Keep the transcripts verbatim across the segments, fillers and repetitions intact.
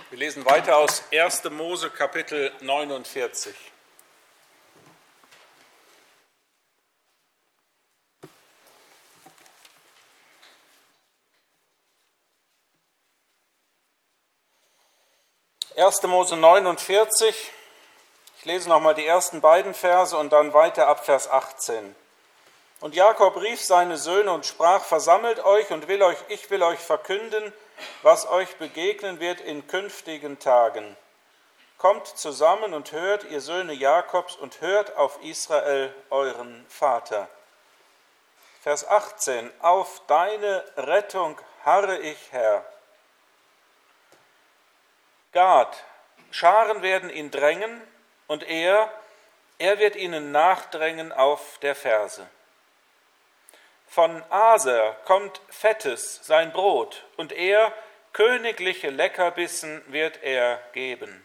Wir lesen weiter aus erster Mose Kapitel neunundvierzig. erster Mose neunundvierzig, ich lese nochmal die ersten beiden Verse und dann weiter ab Vers achtzehn. Und Jakob rief seine Söhne und sprach: Versammelt euch und will euch, ich will euch verkünden, was euch begegnen wird in künftigen Tagen. Kommt zusammen und hört, ihr Söhne Jakobs, und hört auf Israel, euren Vater. Vers achtzehn. Auf deine Rettung harre ich, Herr. Gad, Scharen werden ihn drängen, und er, er wird ihnen nachdrängen auf der Ferse. Von Aser kommt Fettes, sein Brot, und er, königliche Leckerbissen wird er geben.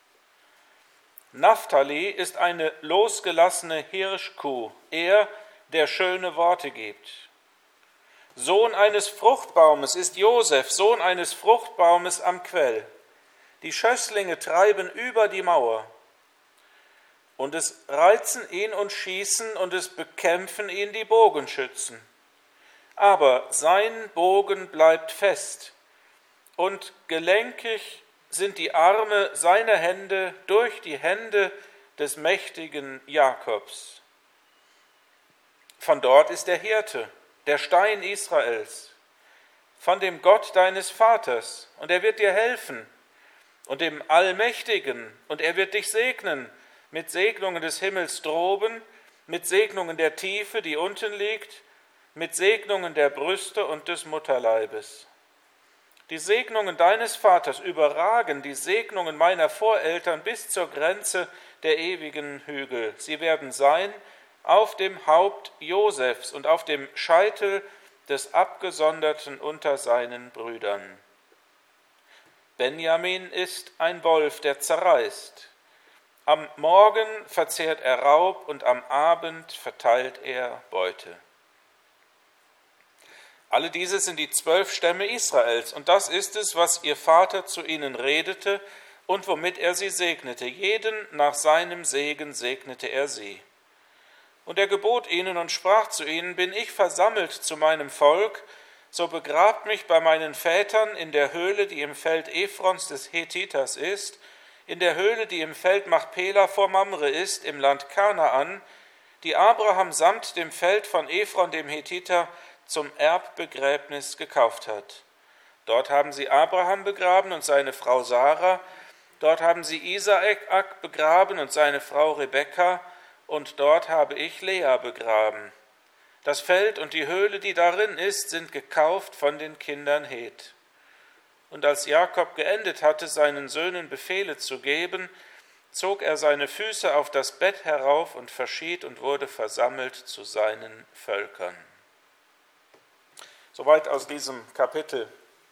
Naphtali ist eine losgelassene Hirschkuh, er, der schöne Worte gibt. Sohn eines Fruchtbaumes ist Josef, Sohn eines Fruchtbaumes am Quell. Die Schösslinge treiben über die Mauer. Und es reizen ihn und schießen, und es bekämpfen ihn die Bogenschützen. Aber sein Bogen bleibt fest, und gelenkig sind die Arme seiner Hände durch die Hände des mächtigen Jakobs. Von dort ist der Hirte, der Stein Israels, von dem Gott deines Vaters, und er wird dir helfen, und dem Allmächtigen, und er wird dich segnen, mit Segnungen des Himmels droben, mit Segnungen der Tiefe, die unten liegt, mit Segnungen der Brüste und des Mutterleibes. Die Segnungen deines Vaters überragen die Segnungen meiner Voreltern bis zur Grenze der ewigen Hügel. Sie werden sein auf dem Haupt Josefs und auf dem Scheitel des Abgesonderten unter seinen Brüdern. Benjamin ist ein Wolf, der zerreißt. Am Morgen verzehrt er Raub und am Abend verteilt er Beute. Alle diese sind die zwölf Stämme Israels, und das ist es, was ihr Vater zu ihnen redete und womit er sie segnete. Jeden nach seinem Segen segnete er sie. Und er gebot ihnen und sprach zu ihnen: Bin ich versammelt zu meinem Volk, so begrabt mich bei meinen Vätern in der Höhle, die im Feld Ephrons des Hethiters ist, in der Höhle, die im Feld Machpela vor Mamre ist, im Land Kanaan, die Abraham samt dem Feld von Ephron dem Hethiter zum Erbbegräbnis gekauft hat. Dort haben sie Abraham begraben und seine Frau Sarah, dort haben sie Isaak begraben und seine Frau Rebekka, und dort habe ich Lea begraben. Das Feld und die Höhle, die darin ist, sind gekauft von den Kindern Heth. Und als Jakob geendet hatte, seinen Söhnen Befehle zu geben, zog er seine Füße auf das Bett herauf und verschied und wurde versammelt zu seinen Völkern. Soweit aus diesem Kapitel.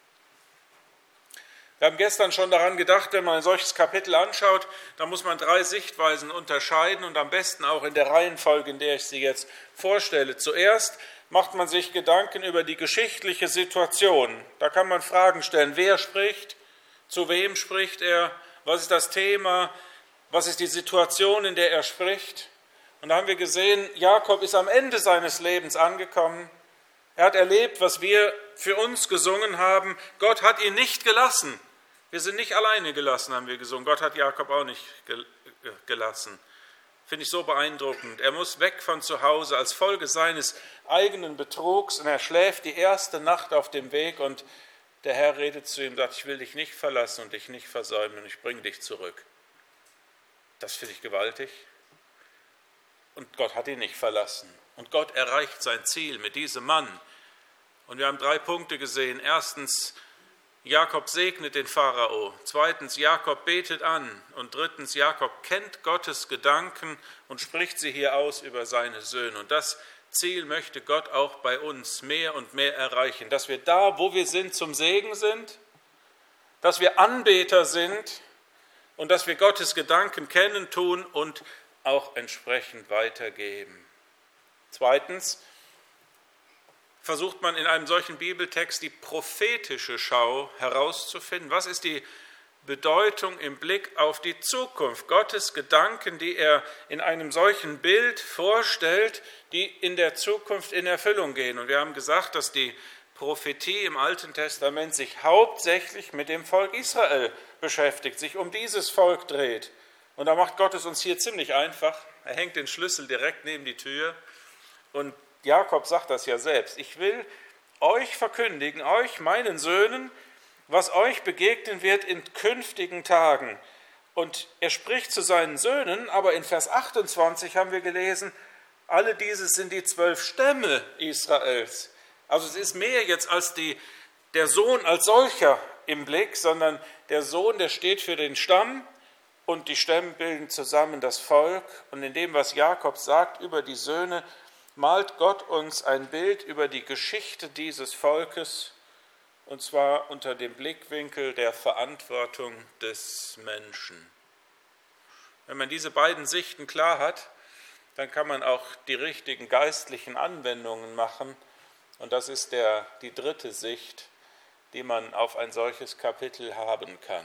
Wir haben gestern schon daran gedacht, wenn man ein solches Kapitel anschaut, dann muss man drei Sichtweisen unterscheiden und am besten auch in der Reihenfolge, in der ich sie jetzt vorstelle. Zuerst macht man sich Gedanken über die geschichtliche Situation. Da kann man Fragen stellen: Wer spricht? Zu wem spricht er? Was ist das Thema? Was ist die Situation, in der er spricht? Und da haben wir gesehen, Jakob ist am Ende seines Lebens angekommen. Er hat erlebt, was wir für uns gesungen haben. Gott hat ihn nicht gelassen. Wir sind nicht alleine gelassen, haben wir gesungen. Gott hat Jakob auch nicht gelassen. Finde ich so beeindruckend. Er muss weg von zu Hause als Folge seines eigenen Betrugs, und er schläft die erste Nacht auf dem Weg, und der Herr redet zu ihm, sagt: Ich will dich nicht verlassen und dich nicht versäumen, und ich bringe dich zurück. Das finde ich gewaltig. Und Gott hat ihn nicht verlassen. Und Gott erreicht sein Ziel mit diesem Mann. Und wir haben drei Punkte gesehen. Erstens, Jakob segnet den Pharao. Zweitens, Jakob betet an. Und drittens, Jakob kennt Gottes Gedanken und spricht sie hier aus über seine Söhne. Und das Ziel möchte Gott auch bei uns mehr und mehr erreichen. Dass wir da, wo wir sind, zum Segen sind. Dass wir Anbeter sind. Und dass wir Gottes Gedanken kennen, tun und auch entsprechend weitergeben. Zweitens versucht man in einem solchen Bibeltext die prophetische Schau herauszufinden. Was ist die Bedeutung im Blick auf die Zukunft. Gottes Gedanken, die er in einem solchen Bild vorstellt, die in der Zukunft in Erfüllung gehen. Und wir haben gesagt, dass die Prophetie im Alten Testament sich hauptsächlich mit dem Volk Israel beschäftigt, sich um dieses Volk dreht. Und da macht Gott es uns hier ziemlich einfach. Er hängt den Schlüssel direkt neben die Tür. Und Jakob sagt das ja selbst. Ich will euch verkündigen, euch, meinen Söhnen, was euch begegnen wird in künftigen Tagen. Und er spricht zu seinen Söhnen, aber in Vers achtundzwanzig haben wir gelesen, alle diese sind die zwölf Stämme Israels. Also es ist mehr jetzt als die, der Sohn als solcher im Blick, sondern der Sohn, der steht für den Stamm und die Stämme bilden zusammen das Volk. Und in dem, was Jakob sagt über die Söhne, malt Gott uns ein Bild über die Geschichte dieses Volkes, und zwar unter dem Blickwinkel der Verantwortung des Menschen. Wenn man diese beiden Sichten klar hat, dann kann man auch die richtigen geistlichen Anwendungen machen. Und das ist der, die dritte Sicht, die man auf ein solches Kapitel haben kann.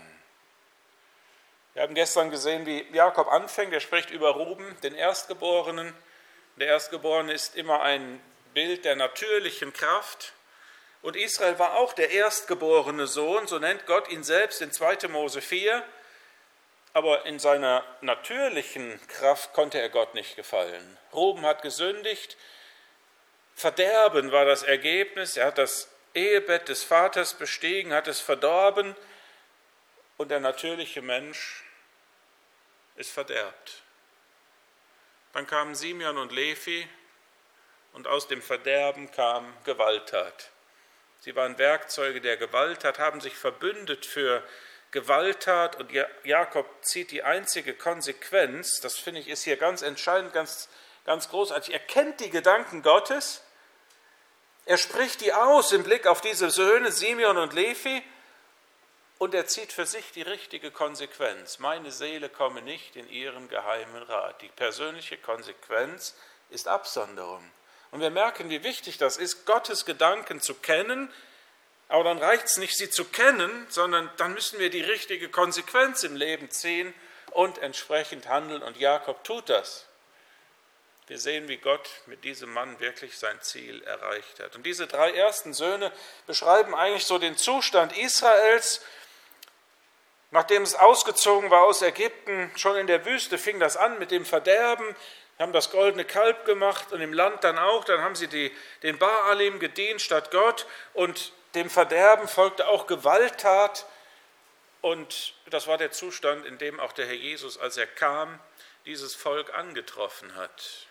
Wir haben gestern gesehen, wie Jakob anfängt. Er spricht über Ruben, den Erstgeborenen. Der Erstgeborene ist immer ein Bild der natürlichen Kraft. Und Israel war auch der erstgeborene Sohn, so nennt Gott ihn selbst in zweiter Mose vier. Aber in seiner natürlichen Kraft konnte er Gott nicht gefallen. Ruben hat gesündigt, Verderben war das Ergebnis. Er hat das Ehebett des Vaters bestiegen, hat es verdorben und der natürliche Mensch ist verderbt. Dann kamen Simeon und Levi und aus dem Verderben kam Gewalttat. Sie waren Werkzeuge der Gewalttat, haben sich verbündet für Gewalttat und Jakob zieht die einzige Konsequenz, das finde ich ist hier ganz entscheidend, ganz, ganz großartig. Er kennt die Gedanken Gottes, er spricht die aus im Blick auf diese Söhne Simeon und Levi und er zieht für sich die richtige Konsequenz. Meine Seele komme nicht in ihren geheimen Rat. Die persönliche Konsequenz ist Absonderung. Und wir merken, wie wichtig das ist, Gottes Gedanken zu kennen, aber dann reicht es nicht, sie zu kennen, sondern dann müssen wir die richtige Konsequenz im Leben ziehen und entsprechend handeln. Und Jakob tut das. Wir sehen, wie Gott mit diesem Mann wirklich sein Ziel erreicht hat. Und diese drei ersten Söhne beschreiben eigentlich so den Zustand Israels. Nachdem es ausgezogen war aus Ägypten, schon in der Wüste fing das an mit dem Verderben. Haben das goldene Kalb gemacht und im Land dann auch. Dann haben sie die, den Baalim gedient statt Gott und dem Verderben folgte auch Gewalttat. Und das war der Zustand, in dem auch der Herr Jesus, als er kam, dieses Volk angetroffen hat.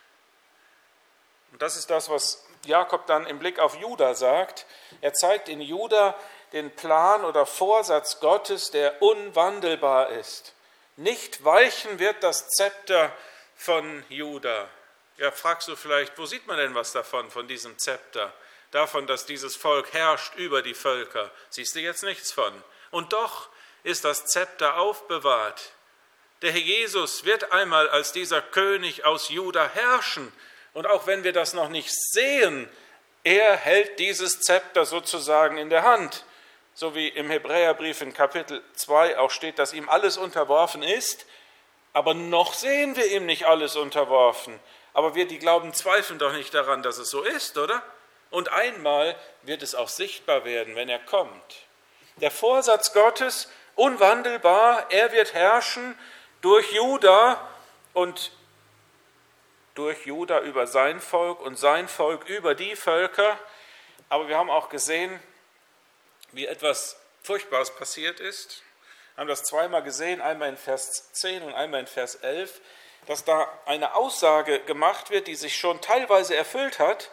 Und das ist das, was Jakob dann im Blick auf Juda sagt. Er zeigt in Juda den Plan oder Vorsatz Gottes, der unwandelbar ist. Nicht weichen wird das Zepter von Juda. Ja, fragst du vielleicht, wo sieht man denn was davon, von diesem Zepter? Davon, dass dieses Volk herrscht über die Völker. Siehst du jetzt nichts von. Und doch ist das Zepter aufbewahrt. Der Herr Jesus wird einmal als dieser König aus Juda herrschen. Und auch wenn wir das noch nicht sehen, er hält dieses Zepter sozusagen in der Hand. So wie im Hebräerbrief in Kapitel zwei auch steht, dass ihm alles unterworfen ist. Aber noch sehen wir ihm nicht alles unterworfen. Aber wir, die glauben, zweifeln doch nicht daran, dass es so ist, oder? Und einmal wird es auch sichtbar werden, wenn er kommt. Der Vorsatz Gottes, unwandelbar, er wird herrschen durch Juda und durch Juda über sein Volk und sein Volk über die Völker. Aber wir haben auch gesehen, wie etwas Furchtbares passiert ist. Wir haben das zweimal gesehen, einmal in Vers zehn und einmal in Vers elf, dass da eine Aussage gemacht wird, die sich schon teilweise erfüllt hat,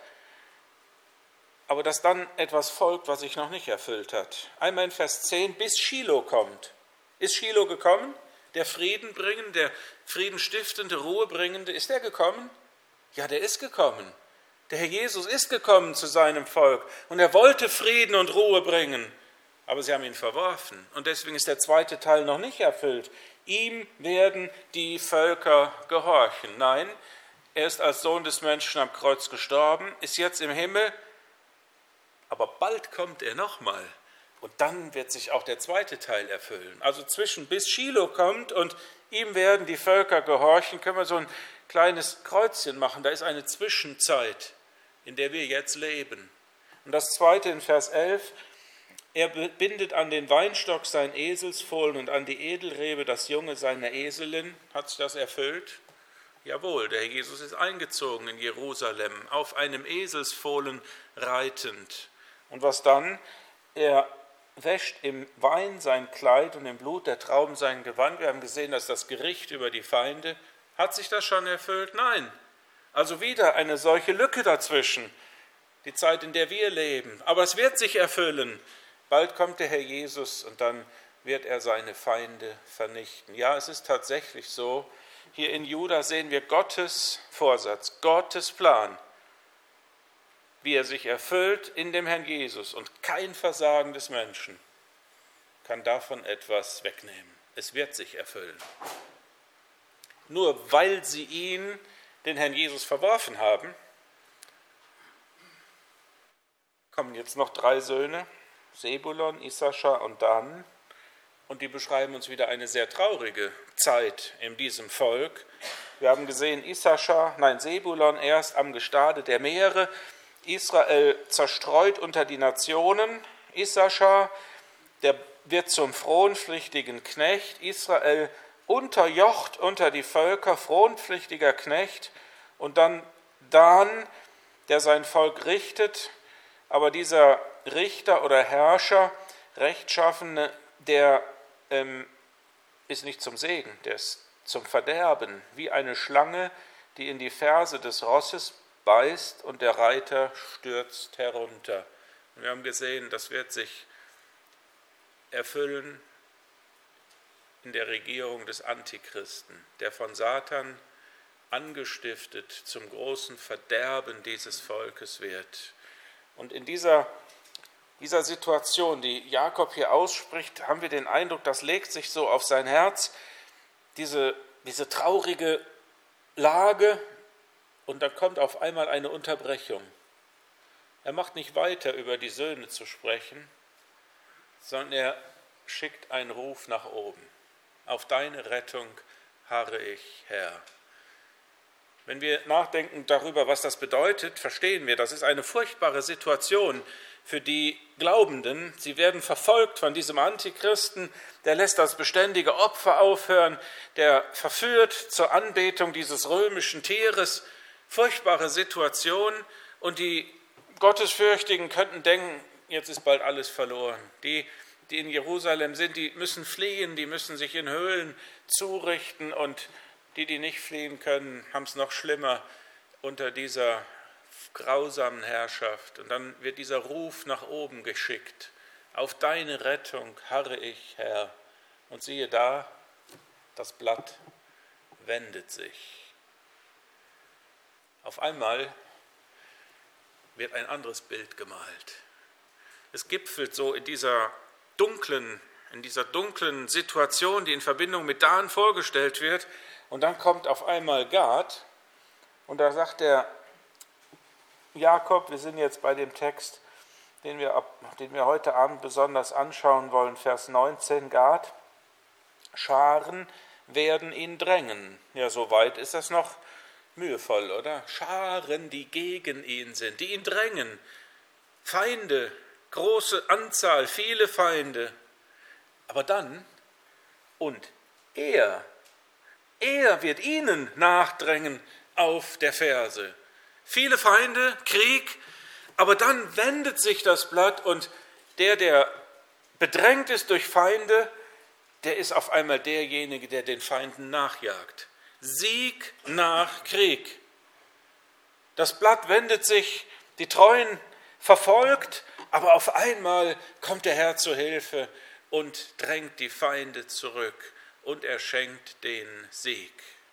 aber dass dann etwas folgt, was sich noch nicht erfüllt hat. Einmal in Vers zehn, bis Shiloh kommt. Ist Shiloh gekommen? Der Friedenbringende, der Friedenstiftende, Ruhebringende, ist er gekommen? Ja, der ist gekommen. Der Herr Jesus ist gekommen zu seinem Volk und er wollte Frieden und Ruhe bringen. Aber sie haben ihn verworfen und deswegen ist der zweite Teil noch nicht erfüllt. Ihm werden die Völker gehorchen. Nein, er ist als Sohn des Menschen am Kreuz gestorben, ist jetzt im Himmel, aber bald kommt er nochmal. Und dann wird sich auch der zweite Teil erfüllen. Also zwischen bis Schilo kommt und ihm werden die Völker gehorchen, können wir so ein kleines Kreuzchen machen. Da ist eine Zwischenzeit, in der wir jetzt leben. Und das zweite in Vers elf, er bindet an den Weinstock sein Eselsfohlen und an die Edelrebe das Junge seiner Eselin. Hat sich das erfüllt? Jawohl, der Herr Jesus ist eingezogen in Jerusalem, auf einem Eselsfohlen reitend. Und was dann? Er wäscht im Wein sein Kleid und im Blut der Trauben sein Gewand. Wir haben gesehen, dass das Gericht über die Feinde, hat sich das schon erfüllt? Nein. Also wieder eine solche Lücke dazwischen, die Zeit, in der wir leben. Aber es wird sich erfüllen. Bald kommt der Herr Jesus und dann wird er seine Feinde vernichten. Ja, es ist tatsächlich so. Hier in Juda sehen wir Gottes Vorsatz, Gottes Plan, wie er sich erfüllt in dem Herrn Jesus. Und kein Versagen des Menschen kann davon etwas wegnehmen. Es wird sich erfüllen. Nur weil sie ihn, den Herrn Jesus, verworfen haben, kommen jetzt noch drei Söhne, Sebulon, Issachar und Dan. Und die beschreiben uns wieder eine sehr traurige Zeit in diesem Volk. Wir haben gesehen, Issachar, nein, Sebulon erst am Gestade der Meere, Israel zerstreut unter die Nationen, Issachar, der wird zum fronpflichtigen Knecht, Israel unterjocht unter die Völker, fronpflichtiger Knecht, und dann Dan, der sein Volk richtet, aber dieser Richter oder Herrscher, Rechtschaffene, der ähm, ist nicht zum Segen, der ist zum Verderben, wie eine Schlange, die in die Ferse des Rosses beißt und der Reiter stürzt herunter. Und wir haben gesehen, das wird sich erfüllen in der Regierung des Antichristen, der von Satan angestiftet zum großen Verderben dieses Volkes wird. Und in dieser, dieser Situation, die Jakob hier ausspricht, haben wir den Eindruck, das legt sich so auf sein Herz, diese, diese traurige Lage, und dann kommt auf einmal eine Unterbrechung. Er macht nicht weiter, über die Söhne zu sprechen, sondern er schickt einen Ruf nach oben. Auf deine Rettung harre ich, Herr. Wenn wir nachdenken darüber, was das bedeutet, verstehen wir, das ist eine furchtbare Situation für die Glaubenden. Sie werden verfolgt von diesem Antichristen, der lässt das beständige Opfer aufhören, der verführt zur Anbetung dieses römischen Tieres. Furchtbare Situation, und die Gottesfürchtigen könnten denken, jetzt ist bald alles verloren. Die, die in Jerusalem sind, die müssen fliehen, die müssen sich in Höhlen zurichten, und die, die nicht fliehen können, haben es noch schlimmer unter dieser grausamen Herrschaft. Und dann wird dieser Ruf nach oben geschickt. Auf deine Rettung harre ich, Herr. Und siehe da, das Blatt wendet sich. Auf einmal wird ein anderes Bild gemalt. Es gipfelt so in dieser dunklen, in dieser dunklen Situation, die in Verbindung mit Dan vorgestellt wird. Und dann kommt auf einmal Gad, und da sagt der Jakob, wir sind jetzt bei dem Text, den wir, ab, den wir heute Abend besonders anschauen wollen, Vers neunzehn, Gad, Scharen werden ihn drängen. Ja, so weit ist das noch mühevoll, oder? Scharen, die gegen ihn sind, die ihn drängen. Feinde, große Anzahl, viele Feinde. Aber dann, und er, er wird ihnen nachdrängen auf der Ferse. Viele Feinde, Krieg, aber dann wendet sich das Blatt, und der, der bedrängt ist durch Feinde, der ist auf einmal derjenige, der den Feinden nachjagt. Sieg nach Krieg. Das Blatt wendet sich, die Treuen verfolgt, aber auf einmal kommt der Herr zur Hilfe und drängt die Feinde zurück, und er schenkt den Sieg.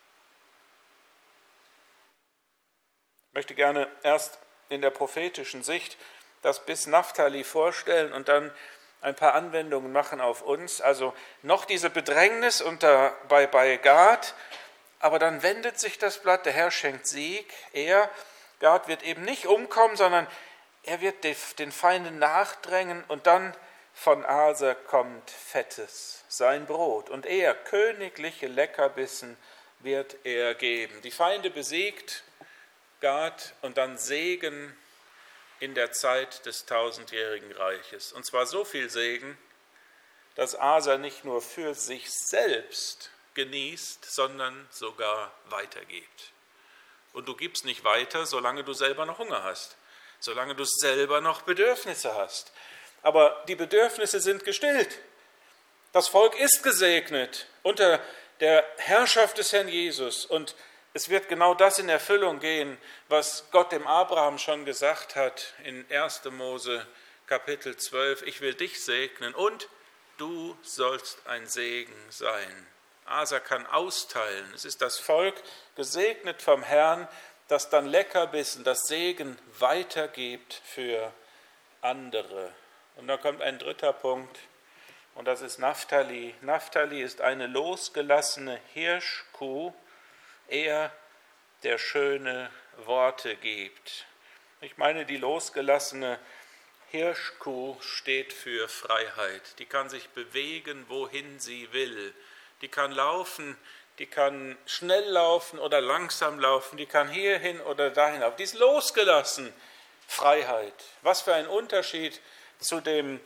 Ich möchte gerne erst in der prophetischen Sicht das bis Naphtali vorstellen und dann ein paar Anwendungen machen auf uns. Also noch diese Bedrängnis unter, bei, bei Gad, aber dann wendet sich das Blatt, der Herr schenkt Sieg. Er, Gad, wird eben nicht umkommen, sondern er wird den Feinden nachdrängen, und dann von Aser kommt Fettes, sein Brot, und er, königliche Leckerbissen, wird er geben. Die Feinde besiegt, Gad, und dann Segen in der Zeit des tausendjährigen Reiches. Und zwar so viel Segen, dass Aser nicht nur für sich selbst genießt, sondern sogar weitergibt. Und du gibst nicht weiter, solange du selber noch Hunger hast, solange du selber noch Bedürfnisse hast. Aber die Bedürfnisse sind gestillt. Das Volk ist gesegnet unter der Herrschaft des Herrn Jesus. Und es wird genau das in Erfüllung gehen, was Gott dem Abraham schon gesagt hat in erster Mose Kapitel zwölf. Ich will dich segnen und du sollst ein Segen sein. Aser kann austeilen. Es ist das Volk, gesegnet vom Herrn, das dann Leckerbissen, das Segen weitergibt für andere. Und da kommt ein dritter Punkt, und das ist Naphtali. Naphtali ist eine losgelassene Hirschkuh, er, der schöne Worte gibt. Ich meine, die losgelassene Hirschkuh steht für Freiheit. Die kann sich bewegen, wohin sie will. Die kann laufen, die kann schnell laufen oder langsam laufen, die kann hierhin oder dahin laufen. Die ist losgelassen. Freiheit. Was für ein Unterschied zu dem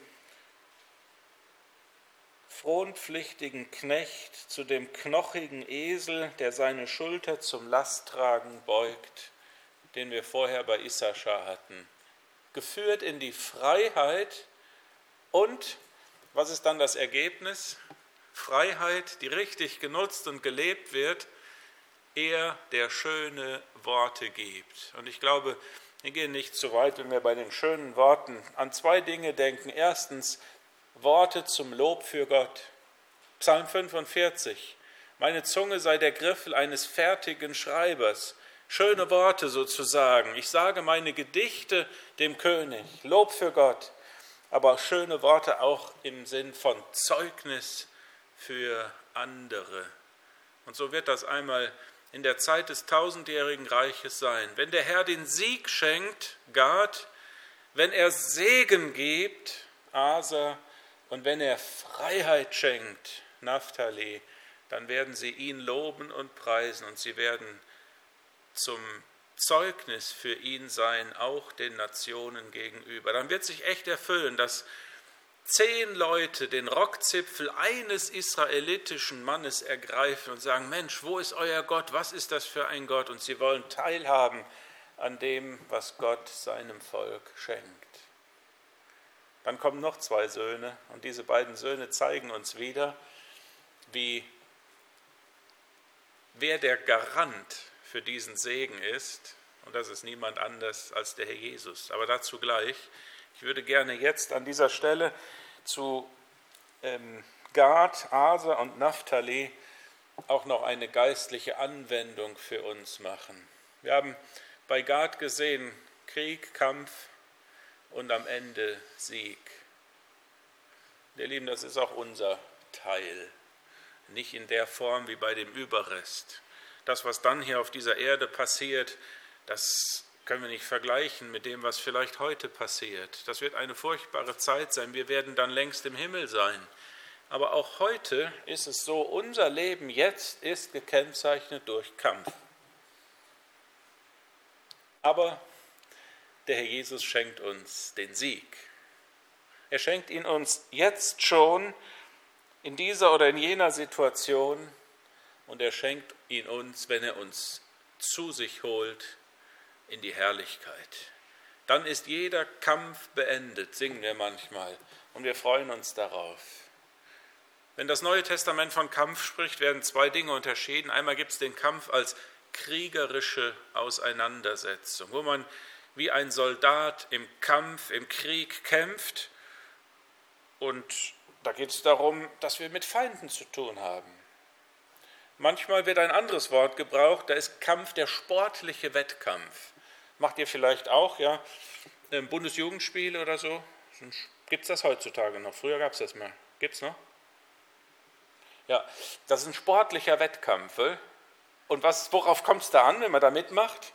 fronpflichtigen Knecht, zu dem knochigen Esel, der seine Schulter zum Lasttragen beugt, den wir vorher bei Issachar hatten. Geführt in die Freiheit und, was ist dann das Ergebnis? Freiheit, die richtig genutzt und gelebt wird, er, der schöne Worte gibt. Und ich glaube, wir gehen nicht zu weit, wenn wir bei den schönen Worten an zwei Dinge denken. Erstens, Worte zum Lob für Gott. Psalm fünfundvierzig. Meine Zunge sei der Griffel eines fertigen Schreibers. Schöne Worte sozusagen. Ich sage meine Gedichte dem König. Lob für Gott. Aber schöne Worte auch im Sinn von Zeugnis für andere. Und so wird das einmal in der Zeit des tausendjährigen Reiches sein. Wenn der Herr den Sieg schenkt, Gad, wenn er Segen gibt, Aser, und wenn er Freiheit schenkt, Naphtali, dann werden sie ihn loben und preisen und sie werden zum Zeugnis für ihn sein, auch den Nationen gegenüber. Dann wird sich echt erfüllen, dass zehn Leute den Rockzipfel eines israelitischen Mannes ergreifen und sagen, Mensch, wo ist euer Gott? Was ist das für ein Gott? Und sie wollen teilhaben an dem, was Gott seinem Volk schenkt. Dann kommen noch zwei Söhne und diese beiden Söhne zeigen uns wieder, wie wer der Garant für diesen Segen ist. Und das ist niemand anders als der Herr Jesus. Aber dazu gleich. Ich würde gerne jetzt an dieser Stelle zu ähm, Gad, Aser und Naphtali auch noch eine geistliche Anwendung für uns machen. Wir haben bei Gad gesehen, Krieg, Kampf und am Ende Sieg. Ihr Lieben, das ist auch unser Teil. Nicht in der Form wie bei dem Überrest. Das, was dann hier auf dieser Erde passiert, das können wir nicht vergleichen mit dem, was vielleicht heute passiert. Das wird eine furchtbare Zeit sein. Wir werden dann längst im Himmel sein. Aber auch heute ist es so, unser Leben jetzt ist gekennzeichnet durch Kampf. Aber der Herr Jesus schenkt uns den Sieg. Er schenkt ihn uns jetzt schon in dieser oder in jener Situation und er schenkt ihn uns, wenn er uns zu sich holt, in die Herrlichkeit. Dann ist jeder Kampf beendet, singen wir manchmal, und wir freuen uns darauf. Wenn das Neue Testament von Kampf spricht, werden zwei Dinge unterschieden. Einmal gibt es den Kampf als kriegerische Auseinandersetzung, wo man wie ein Soldat im Kampf, im Krieg kämpft. Und da geht es darum, dass wir mit Feinden zu tun haben. Manchmal wird ein anderes Wort gebraucht, da ist Kampf der sportliche Wettkampf. Macht ihr vielleicht auch, ja, Bundesjugendspiele oder so? Gibt es das heutzutage noch? Früher gab es das mal. Gibt es noch? Ja, das ist ein sportlicher Wettkampf. Und was, worauf kommt es da an, wenn man da mitmacht?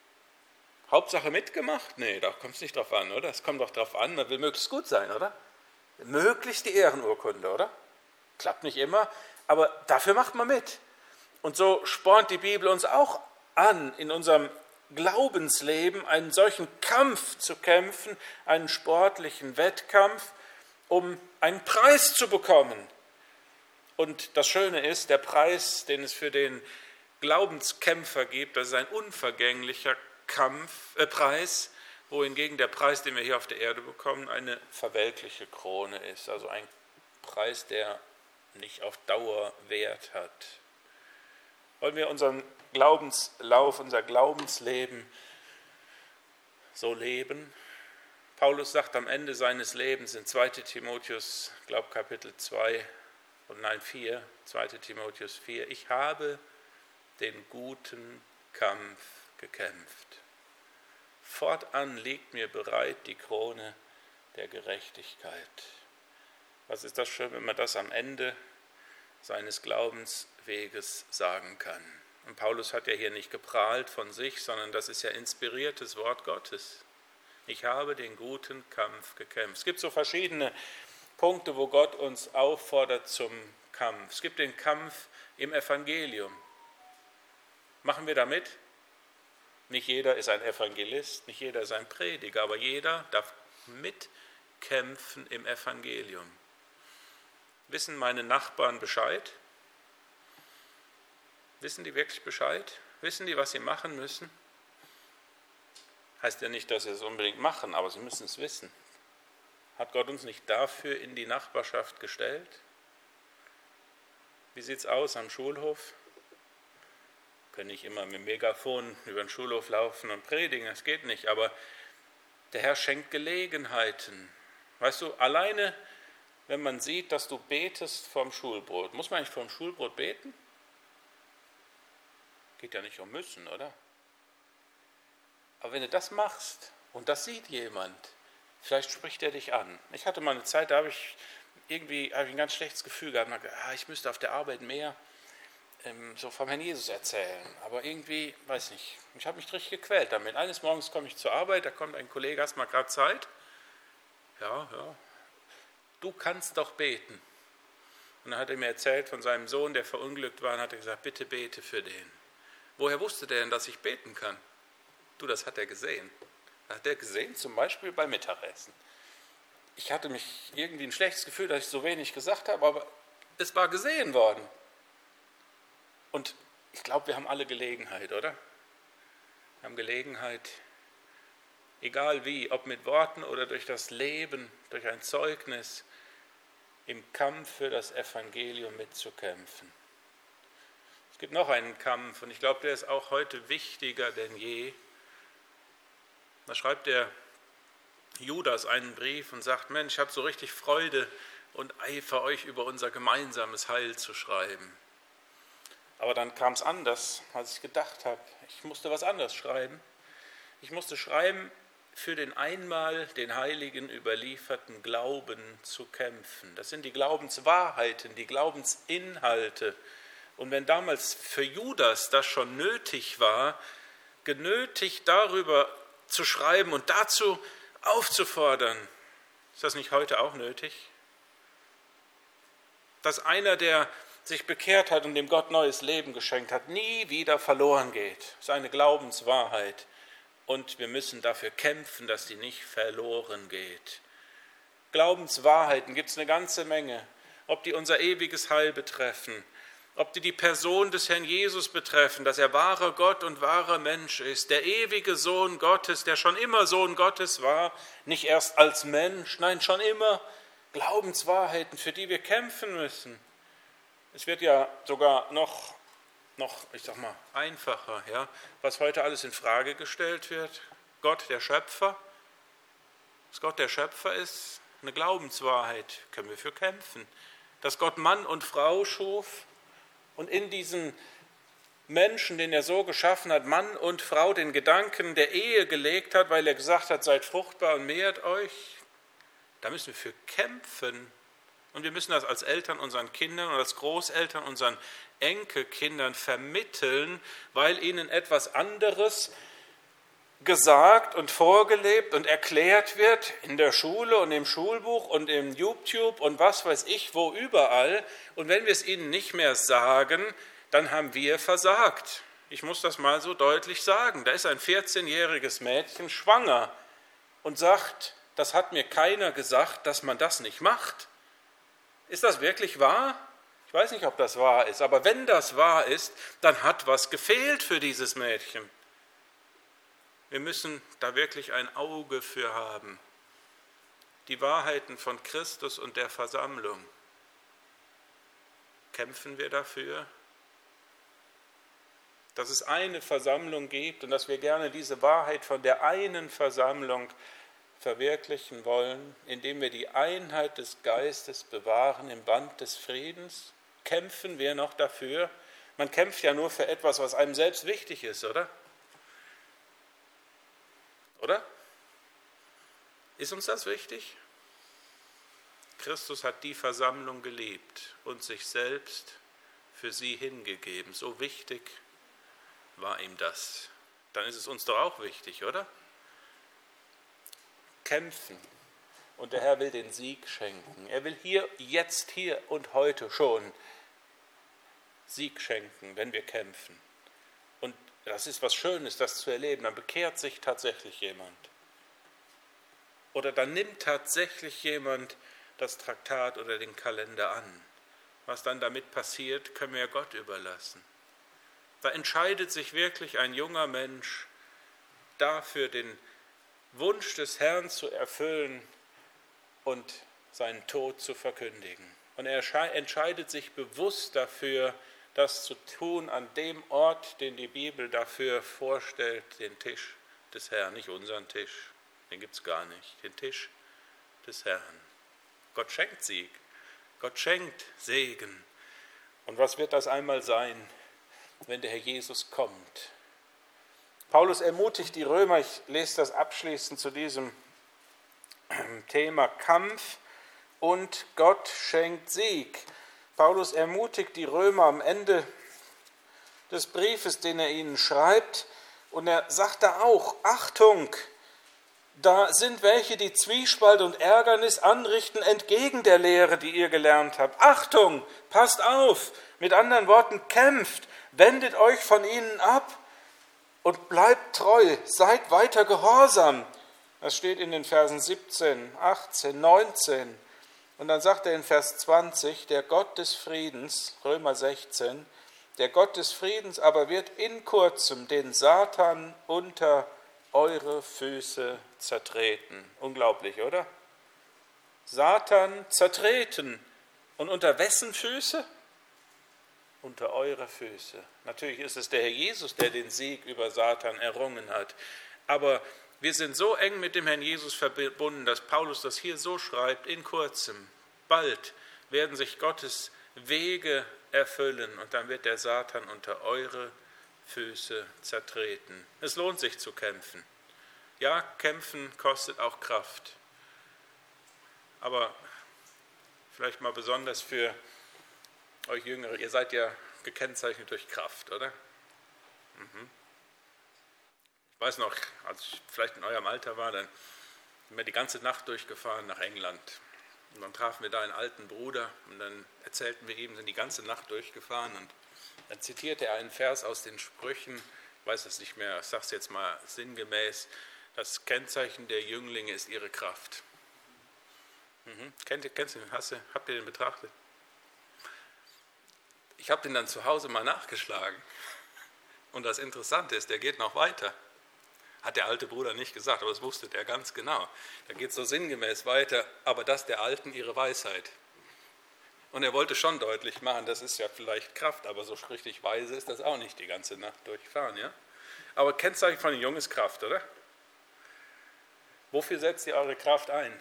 Hauptsache mitgemacht? Nee, da kommt es nicht drauf an, oder? Es kommt doch drauf an, man will möglichst gut sein, oder? möglichst die Ehrenurkunde, oder? Klappt nicht immer, aber dafür macht man mit. Und so spornt die Bibel uns auch an, in unserem Glaubensleben einen solchen Kampf zu kämpfen, einen sportlichen Wettkampf, um einen Preis zu bekommen. Und das Schöne ist, der Preis, den es für den Glaubenskämpfer gibt, das ist ein unvergänglicher Kampf, äh, Preis, wohingegen der Preis, den wir hier auf der Erde bekommen, eine verwelkliche Krone ist, also ein Preis, der nicht auf Dauer Wert hat. Wollen wir unseren Glaubenslauf, unser Glaubensleben so leben? Paulus sagt am Ende seines Lebens in zweiter Timotheus, ich glaube Kapitel zwei und nein vier, zweiter Timotheus vier, ich habe den guten Kampf gekämpft. Fortan liegt mir bereit die Krone der Gerechtigkeit. Was ist das schön, wenn man das am Ende seines Glaubensweges sagen kann. Und Paulus hat ja hier nicht geprahlt von sich, sondern das ist ja inspiriertes Wort Gottes. Ich habe den guten Kampf gekämpft. Es gibt so verschiedene Punkte, wo Gott uns auffordert zum Kampf. Es gibt den Kampf im Evangelium. Machen wir da mit? Nicht jeder ist ein Evangelist, nicht jeder ist ein Prediger, aber jeder darf mitkämpfen im Evangelium. Wissen meine Nachbarn Bescheid? Wissen die wirklich Bescheid? Wissen die, was sie machen müssen? Heißt ja nicht, dass sie es unbedingt machen, aber sie müssen es wissen. Hat Gott uns nicht dafür in die Nachbarschaft gestellt? Wie sieht es aus am Schulhof? Wir können nicht immer mit dem Megafon über den Schulhof laufen und predigen, das geht nicht, aber der Herr schenkt Gelegenheiten. Weißt du, alleine wenn man sieht, dass du betest vorm Schulbrot, muss man eigentlich vorm Schulbrot beten? Geht ja nicht um müssen, oder? Aber wenn du das machst und das sieht jemand, vielleicht spricht er dich an. Ich hatte mal eine Zeit, da habe ich irgendwie habe ich ein ganz schlechtes Gefühl gehabt. Ah, ich müsste auf der Arbeit mehr ähm, so vom Herrn Jesus erzählen. Aber irgendwie, weiß nicht, ich habe mich richtig gequält damit. Eines Morgens komme ich zur Arbeit, da kommt ein Kollege, hast mal gerade Zeit? Ja, ja. Du kannst doch beten. Und dann hat er mir erzählt von seinem Sohn, der verunglückt war, und hat er gesagt, bitte bete für den. Woher wusste der denn, dass ich beten kann? Du, das hat er gesehen. Das hat er gesehen, zum Beispiel beim Mittagessen. Ich hatte mich irgendwie ein schlechtes Gefühl, dass ich so wenig gesagt habe, aber es war gesehen worden. Und ich glaube, wir haben alle Gelegenheit, oder? Wir haben Gelegenheit, egal wie, ob mit Worten oder durch das Leben, durch ein Zeugnis, im Kampf für das Evangelium mitzukämpfen. Es gibt noch einen Kampf und ich glaube, der ist auch heute wichtiger denn je. Da schreibt der Judas einen Brief und sagt, Mensch, ich habe so richtig Freude und Eifer, euch über unser gemeinsames Heil zu schreiben. Aber dann kam es anders, als ich gedacht habe. Ich musste was anderes schreiben. Ich musste schreiben, für den einmal den Heiligen überlieferten Glauben zu kämpfen. Das sind die Glaubenswahrheiten, die Glaubensinhalte. Und wenn damals für Judas das schon nötig war, genötigt darüber zu schreiben und dazu aufzufordern, ist das nicht heute auch nötig? Dass einer, der sich bekehrt hat und dem Gott neues Leben geschenkt hat, nie wieder verloren geht. Das ist eine Glaubenswahrheit. Und wir müssen dafür kämpfen, dass die nicht verloren geht. Glaubenswahrheiten gibt es eine ganze Menge. Ob die unser ewiges Heil betreffen, ob die die Person des Herrn Jesus betreffen, dass er wahrer Gott und wahrer Mensch ist, der ewige Sohn Gottes, der schon immer Sohn Gottes war, nicht erst als Mensch, nein, schon immer. Glaubenswahrheiten, für die wir kämpfen müssen. Es wird ja sogar noch noch, ich sag mal, einfacher, ja, was heute alles in Frage gestellt wird. Gott, der Schöpfer, dass Gott der Schöpfer ist, eine Glaubenswahrheit, können wir für kämpfen. Dass Gott Mann und Frau schuf und in diesen Menschen, den er so geschaffen hat, Mann und Frau, den Gedanken der Ehe gelegt hat, weil er gesagt hat, seid fruchtbar und mehrt euch, da müssen wir für kämpfen. Und wir müssen das als Eltern unseren Kindern und als Großeltern unseren Enkelkindern vermitteln, weil ihnen etwas anderes gesagt und vorgelebt und erklärt wird in der Schule und im Schulbuch und im YouTube und was weiß ich wo überall. Und wenn wir es ihnen nicht mehr sagen, dann haben wir versagt. Ich muss das mal so deutlich sagen. Da ist ein vierzehnjähriges Mädchen schwanger und sagt, das hat mir keiner gesagt, dass man das nicht macht. Ist das wirklich wahr? Ich weiß nicht, ob das wahr ist, aber wenn das wahr ist, dann hat was gefehlt für dieses Mädchen. Wir müssen da wirklich ein Auge für haben. Die Wahrheiten von Christus und der Versammlung. Kämpfen wir dafür, dass es eine Versammlung gibt und dass wir gerne diese Wahrheit von der einen Versammlung verwirklichen wollen, indem wir die Einheit des Geistes bewahren im Band des Friedens? Kämpfen wir noch dafür? Man kämpft ja nur für etwas, was einem selbst wichtig ist, oder? Oder? Ist uns das wichtig? Christus hat die Versammlung geliebt und sich selbst für sie hingegeben. So wichtig war ihm das. Dann ist es uns doch auch wichtig, oder? Kämpfen. Und der Herr will den Sieg schenken. Er will hier, jetzt, hier und heute schon Sieg schenken, wenn wir kämpfen. Und das ist was Schönes, das zu erleben. Dann bekehrt sich tatsächlich jemand. Oder dann nimmt tatsächlich jemand das Traktat oder den Kalender an. Was dann damit passiert, können wir Gott überlassen. Da entscheidet sich wirklich ein junger Mensch dafür, den Wunsch des Herrn zu erfüllen und seinen Tod zu verkündigen. Und er entscheidet sich bewusst dafür, das zu tun an dem Ort, den die Bibel dafür vorstellt, den Tisch des Herrn, nicht unseren Tisch, den gibt es gar nicht, den Tisch des Herrn. Gott schenkt Sieg, Gott schenkt Segen. Und was wird das einmal sein, wenn der Herr Jesus kommt? Paulus ermutigt die Römer, ich lese das abschließend zu diesem Thema Kampf und Gott schenkt Sieg. Paulus ermutigt die Römer am Ende des Briefes, den er ihnen schreibt, und er sagt da auch, Achtung, da sind welche, die Zwiespalt und Ärgernis anrichten entgegen der Lehre, die ihr gelernt habt. Achtung, passt auf, mit anderen Worten, kämpft, wendet euch von ihnen ab und bleibt treu, seid weiter gehorsam. Das steht in den Versen siebzehn, achtzehn, neunzehn. Und dann sagt er in Vers zwanzig, der Gott des Friedens, Römer sechzehn, der Gott des Friedens aber wird in kurzem den Satan unter eure Füße zertreten. Unglaublich, oder? Satan zertreten. Und unter wessen Füße? Unter eure Füße. Natürlich ist es der Herr Jesus, der den Sieg über Satan errungen hat. Aber wir sind so eng mit dem Herrn Jesus verbunden, dass Paulus das hier so schreibt, in kurzem, bald werden sich Gottes Wege erfüllen und dann wird der Satan unter eure Füße zertreten. Es lohnt sich zu kämpfen. Ja, kämpfen kostet auch Kraft. Aber vielleicht mal besonders für euch Jüngere, ihr seid ja gekennzeichnet durch Kraft, oder? Mhm. Ich weiß noch, als ich vielleicht in eurem Alter war, dann sind wir die ganze Nacht durchgefahren nach England. Und dann trafen wir da einen alten Bruder und dann erzählten wir ihm, sind die ganze Nacht durchgefahren und dann zitierte er einen Vers aus den Sprüchen, ich weiß es nicht mehr, ich sage es jetzt mal sinngemäß, das Kennzeichen der Jünglinge ist ihre Kraft. Mhm. Kennt ihr, kennst du den? Hast du, habt ihr den betrachtet? Ich habe den dann zu Hause mal nachgeschlagen. Und das Interessante ist, der geht noch weiter. Hat der alte Bruder nicht gesagt, aber das wusste der ganz genau. Da geht es so sinngemäß weiter, aber das der Alten ihre Weisheit. Und er wollte schon deutlich machen, das ist ja vielleicht Kraft, aber so richtig weise ist das auch nicht die ganze Nacht durchfahren. Ja? Aber Kennzeichen von den Jungen ist Kraft, oder? Wofür setzt ihr eure Kraft ein?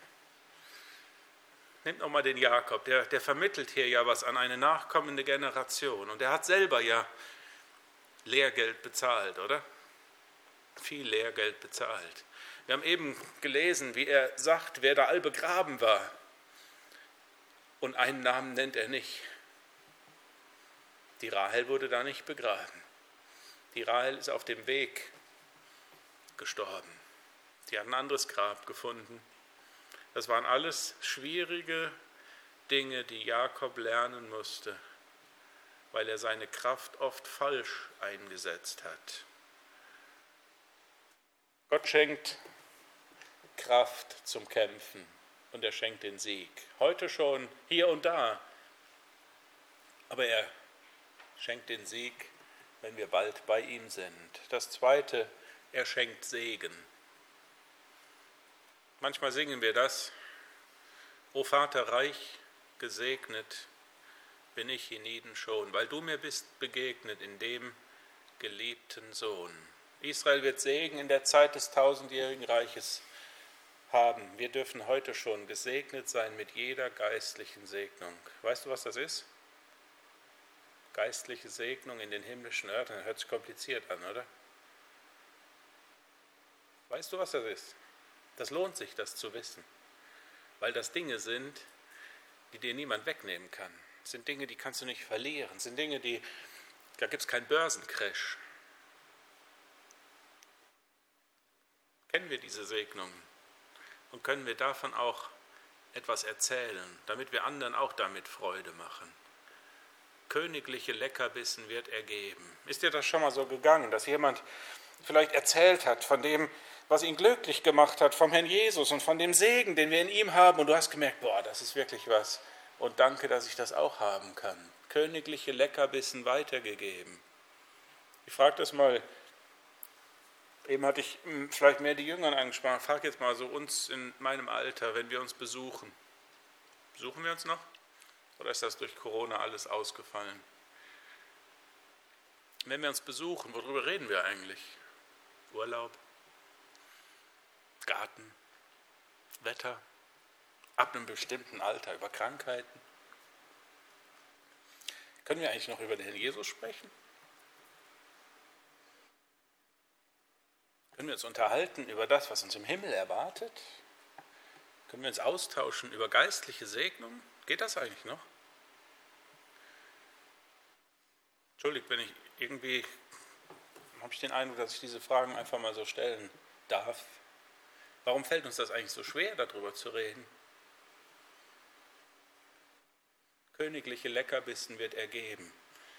Nehmt nochmal den Jakob, der, der vermittelt hier ja was an eine nachkommende Generation. Und er hat selber ja Lehrgeld bezahlt, oder? Viel Lehrgeld bezahlt. Wir haben eben gelesen, wie er sagt, wer da all begraben war. Und einen Namen nennt er nicht. Die Rahel wurde da nicht begraben. Die Rahel ist auf dem Weg gestorben. Die hat ein anderes Grab gefunden. Das waren alles schwierige Dinge, die Jakob lernen musste, weil er seine Kraft oft falsch eingesetzt hat. Gott schenkt Kraft zum Kämpfen und er schenkt den Sieg. Heute schon, hier und da. Aber er schenkt den Sieg, wenn wir bald bei ihm sind. Das Zweite, er schenkt Segen. Manchmal singen wir das: O Vater reich gesegnet bin ich hienieden schon, weil du mir bist begegnet in dem geliebten Sohn. Israel wird Segen in der Zeit des tausendjährigen Reiches haben. Wir dürfen heute schon gesegnet sein mit jeder geistlichen Segnung. Weißt du, was das ist? Geistliche Segnung in den himmlischen Örtern. Hört sich kompliziert an, oder? Weißt du, was das ist? Das lohnt sich, das zu wissen, weil das Dinge sind, die dir niemand wegnehmen kann. Das sind Dinge, die kannst du nicht verlieren. Das sind Dinge, die, da gibt es keinen Börsencrash. Kennen wir diese Segnungen und können wir davon auch etwas erzählen, damit wir anderen auch damit Freude machen. Königliche Leckerbissen wird er geben. Ist dir das schon mal so gegangen, dass jemand vielleicht erzählt hat von dem, was ihn glücklich gemacht hat, vom Herrn Jesus und von dem Segen, den wir in ihm haben, und du hast gemerkt, boah, das ist wirklich was, und danke, dass ich das auch haben kann. Königliche Leckerbissen weitergegeben. Ich frage das mal, eben hatte ich vielleicht mehr die Jüngeren angesprochen, frage jetzt mal so uns in meinem Alter, wenn wir uns besuchen. Besuchen wir uns noch? Oder ist das durch Corona alles ausgefallen? Wenn wir uns besuchen, worüber reden wir eigentlich? Urlaub, Garten, Wetter, ab einem bestimmten Alter, über Krankheiten. Können wir eigentlich noch über den Herrn Jesus sprechen? Können wir uns unterhalten über das, was uns im Himmel erwartet? Können wir uns austauschen über geistliche Segnungen? Geht das eigentlich noch? Entschuldigt, wenn ich irgendwie, habe ich den Eindruck, dass ich diese Fragen einfach mal so stellen darf. Warum fällt uns das eigentlich so schwer, darüber zu reden? Königliche Leckerbissen wird er geben.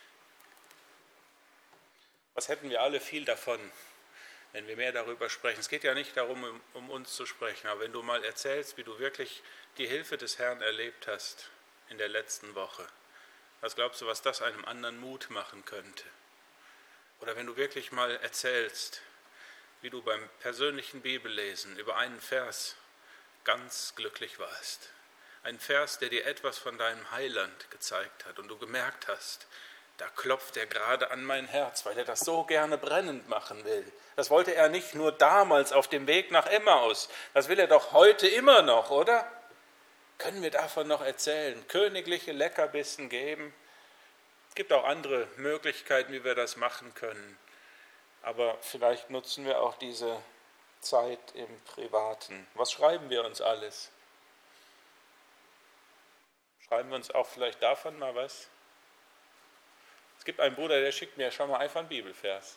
Was hätten wir alle viel davon, wenn wir mehr darüber sprechen? Es geht ja nicht darum, um, um uns zu sprechen, aber wenn du mal erzählst, wie du wirklich die Hilfe des Herrn erlebt hast in der letzten Woche, was glaubst du, was das einem anderen Mut machen könnte? Oder wenn du wirklich mal erzählst, wie du beim persönlichen Bibellesen über einen Vers ganz glücklich warst. Ein Vers, der dir etwas von deinem Heiland gezeigt hat und du gemerkt hast, da klopft er gerade an mein Herz, weil er das so gerne brennend machen will. Das wollte er nicht nur damals auf dem Weg nach Emmaus, das will er doch heute immer noch, oder? Können wir davon noch erzählen? Königliche Leckerbissen geben? Es gibt auch andere Möglichkeiten, wie wir das machen können. Aber vielleicht nutzen wir auch diese Zeit im Privaten. Was schreiben wir uns alles? Schreiben wir uns auch vielleicht davon mal was? Es gibt einen Bruder, der schickt mir schon mal einfach einen Bibelvers.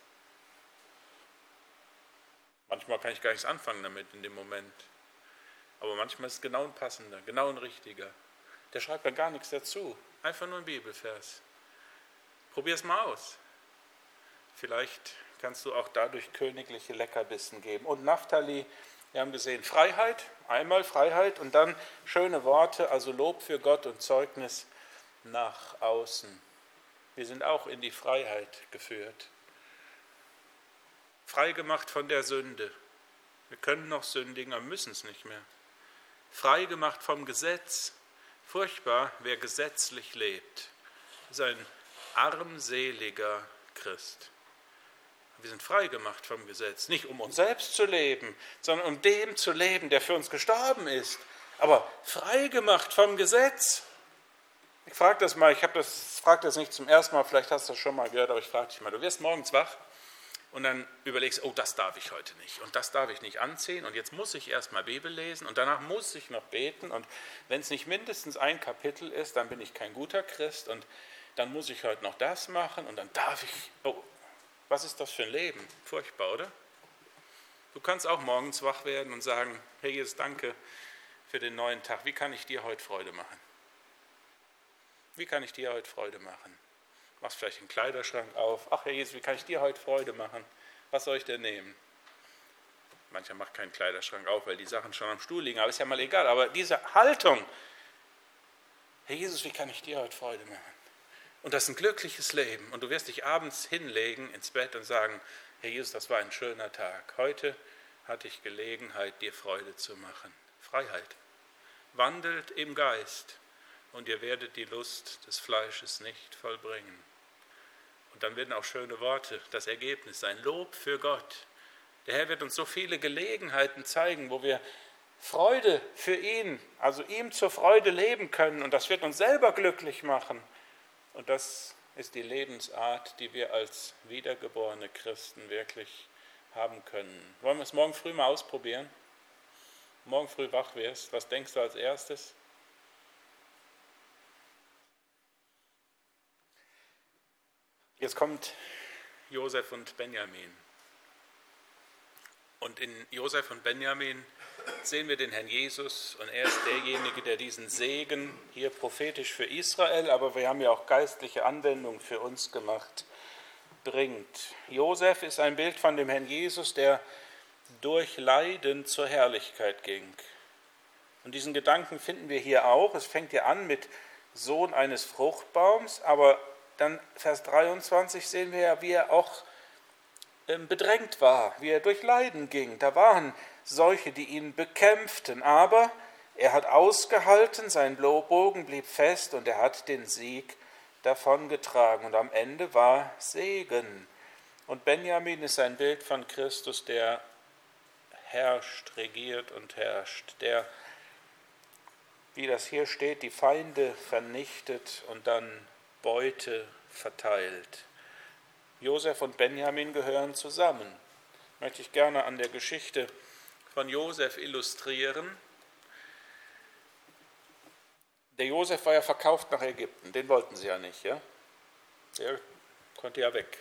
Manchmal kann ich gar nichts anfangen damit in dem Moment. Aber manchmal ist es genau ein passender, genau ein richtiger. Der schreibt dann gar nichts dazu. Einfach nur ein Bibelvers. Probier es mal aus. Vielleicht kannst du auch dadurch königliche Leckerbissen geben. Und Naphtali, wir haben gesehen, Freiheit, einmal Freiheit und dann schöne Worte, also Lob für Gott und Zeugnis nach außen. Wir sind auch in die Freiheit geführt. Frei gemacht von der Sünde. Wir können noch sündigen, aber müssen es nicht mehr. Frei gemacht vom Gesetz. Furchtbar, wer gesetzlich lebt. Das ist ein armseliger Christ. Wir sind frei gemacht vom Gesetz, nicht um uns selbst zu leben, sondern um dem zu leben, der für uns gestorben ist. Aber frei gemacht vom Gesetz. Ich frage das mal, ich habe das, frage das nicht zum ersten Mal, vielleicht hast du das schon mal gehört, aber ich frage dich mal, du wirst morgens wach und dann überlegst, oh, das darf ich heute nicht und das darf ich nicht anziehen und jetzt muss ich erstmal Bibel lesen und danach muss ich noch beten und wenn es nicht mindestens ein Kapitel ist, dann bin ich kein guter Christ und dann muss ich heute noch das machen und dann darf ich, oh, was ist das für ein Leben? Furchtbar, oder? Du kannst auch morgens wach werden und sagen, Herr Jesus, danke für den neuen Tag. Wie kann ich dir heute Freude machen? Wie kann ich dir heute Freude machen? Machst vielleicht den Kleiderschrank auf. Ach Herr Jesus, wie kann ich dir heute Freude machen? Was soll ich denn nehmen? Mancher macht keinen Kleiderschrank auf, weil die Sachen schon am Stuhl liegen. Aber ist ja mal egal. Aber diese Haltung, Herr Jesus, wie kann ich dir heute Freude machen? Und das ist ein glückliches Leben. Und du wirst dich abends hinlegen ins Bett und sagen, Herr Jesus, das war ein schöner Tag. Heute hatte ich Gelegenheit, dir Freude zu machen. Freiheit. Wandelt im Geist und ihr werdet die Lust des Fleisches nicht vollbringen. Und dann werden auch schöne Worte das Ergebnis sein. Lob für Gott. Der Herr wird uns so viele Gelegenheiten zeigen, wo wir Freude für ihn, also ihm zur Freude leben können. Und das wird uns selber glücklich machen. Und das ist die Lebensart, die wir als wiedergeborene Christen wirklich haben können. Wollen wir es morgen früh mal ausprobieren? Morgen früh wach wirst, was denkst du als erstes? Jetzt kommt Josef und Benjamin. Und in Josef und Benjamin sehen wir den Herrn Jesus und er ist derjenige, der diesen Segen hier prophetisch für Israel, aber wir haben ja auch geistliche Anwendungen für uns gemacht, bringt. Josef ist ein Bild von dem Herrn Jesus, der durch Leiden zur Herrlichkeit ging. Und diesen Gedanken finden wir hier auch. Es fängt ja an mit Sohn eines Fruchtbaums, aber dann Vers dreiundzwanzig sehen wir ja, wie er auch bedrängt war, wie er durch Leiden ging. Da waren solche, die ihn bekämpften, aber er hat ausgehalten, sein Bogen blieb fest und er hat den Sieg davongetragen. Und am Ende war Segen. Und Benjamin ist ein Bild von Christus, der herrscht, regiert und herrscht, der, wie das hier steht, die Feinde vernichtet und dann Beute verteilt. Josef und Benjamin gehören zusammen. Möchte ich gerne an der Geschichte von Josef illustrieren. Der Josef war ja verkauft nach Ägypten, den wollten sie ja nicht, ja? Der konnte ja weg.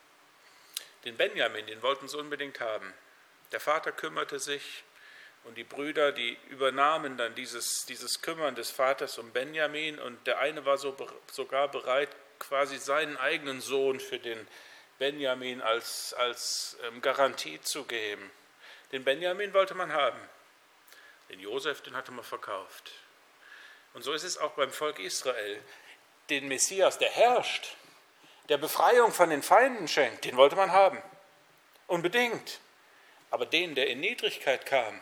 Den Benjamin, den wollten sie unbedingt haben. Der Vater kümmerte sich und die Brüder, die übernahmen dann dieses, dieses Kümmern des Vaters um Benjamin und der eine war so, sogar bereit, quasi seinen eigenen Sohn für den Benjamin als, als ähm, Garantie zu geben. Den Benjamin wollte man haben, den Josef, den hatte man verkauft. Und so ist es auch beim Volk Israel. Den Messias, der herrscht, der Befreiung von den Feinden schenkt, den wollte man haben, unbedingt. Aber den, der in Niedrigkeit kam,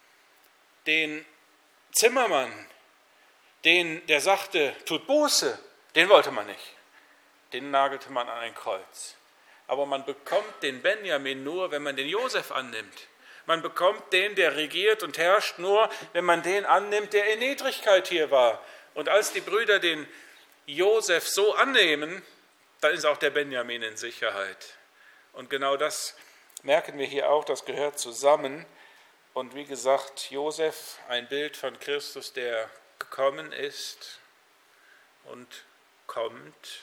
den Zimmermann, den, der sagte, tut Buße, den wollte man nicht. Den nagelte man an ein Kreuz. Aber man bekommt den Benjamin nur, wenn man den Josef annimmt. Man bekommt den, der regiert und herrscht, nur, wenn man den annimmt, der in Niedrigkeit hier war. Und als die Brüder den Josef so annehmen, dann ist auch der Benjamin in Sicherheit. Und genau das merken wir hier auch, das gehört zusammen. Und wie gesagt, Josef, ein Bild von Christus, der gekommen ist und kommt.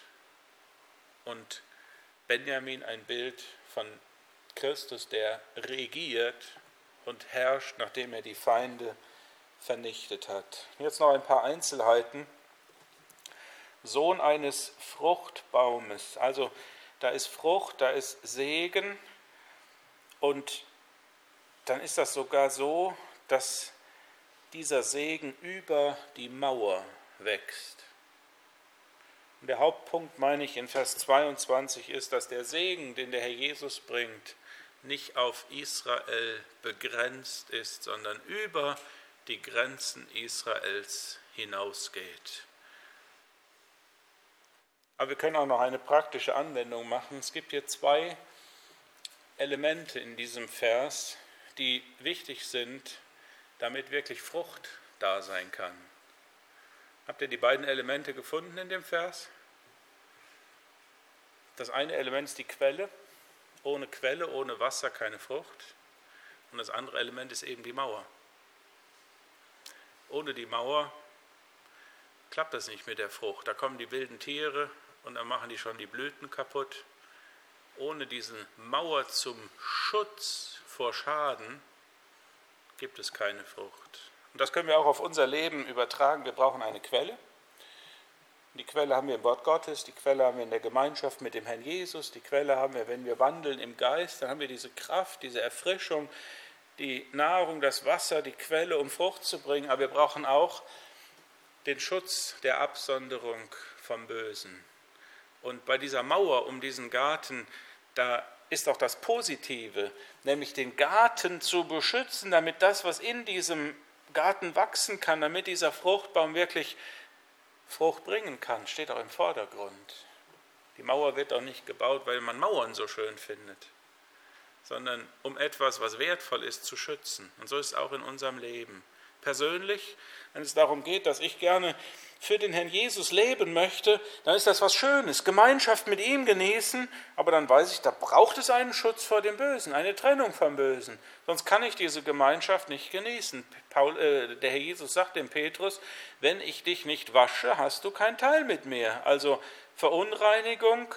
Und Benjamin, ein Bild von Christus, der regiert und herrscht, nachdem er die Feinde vernichtet hat. Jetzt noch ein paar Einzelheiten. Sohn eines Fruchtbaumes. Also da ist Frucht, da ist Segen und dann ist das sogar so, dass dieser Segen über die Mauer wächst. Und der Hauptpunkt, meine ich, in Vers zweiundzwanzig ist, dass der Segen, den der Herr Jesus bringt, nicht auf Israel begrenzt ist, sondern über die Grenzen Israels hinausgeht. Aber wir können auch noch eine praktische Anwendung machen. Es gibt hier zwei Elemente in diesem Vers, die wichtig sind, damit wirklich Frucht da sein kann. Habt ihr die beiden Elemente gefunden in dem Vers? Das eine Element ist die Quelle. Ohne Quelle, ohne Wasser keine Frucht. Und das andere Element ist eben die Mauer. Ohne die Mauer klappt das nicht mit der Frucht. Da kommen die wilden Tiere und dann machen die schon die Blüten kaputt. ohne diese Mauer zum Schutz vor Schaden gibt es keine Frucht. Und das können wir auch auf unser Leben übertragen. Wir brauchen eine Quelle. Die Quelle haben wir im Wort Gottes, die Quelle haben wir in der Gemeinschaft mit dem Herrn Jesus, die Quelle haben wir, wenn wir wandeln im Geist, dann haben wir diese Kraft, diese Erfrischung, die Nahrung, das Wasser, die Quelle, um Frucht zu bringen. Aber wir brauchen auch den Schutz der Absonderung vom Bösen. Und bei dieser Mauer um diesen Garten, da ist auch das Positive, nämlich den Garten zu beschützen, damit das, was in diesem Garten wachsen kann, damit dieser Fruchtbaum wirklich Frucht bringen kann, steht auch im Vordergrund. Die Mauer wird auch nicht gebaut, weil man Mauern so schön findet, sondern um etwas, was wertvoll ist, zu schützen. Und so ist es auch in unserem Leben. Persönlich, wenn es darum geht, dass ich gerne für den Herrn Jesus leben möchte, dann ist das was Schönes, Gemeinschaft mit ihm genießen, aber dann weiß ich, da braucht es einen Schutz vor dem Bösen, eine Trennung vom Bösen, sonst kann ich diese Gemeinschaft nicht genießen. Paul, äh, der Herr Jesus sagt dem Petrus, wenn ich dich nicht wasche, hast du keinen Teil mit mir. Also Verunreinigung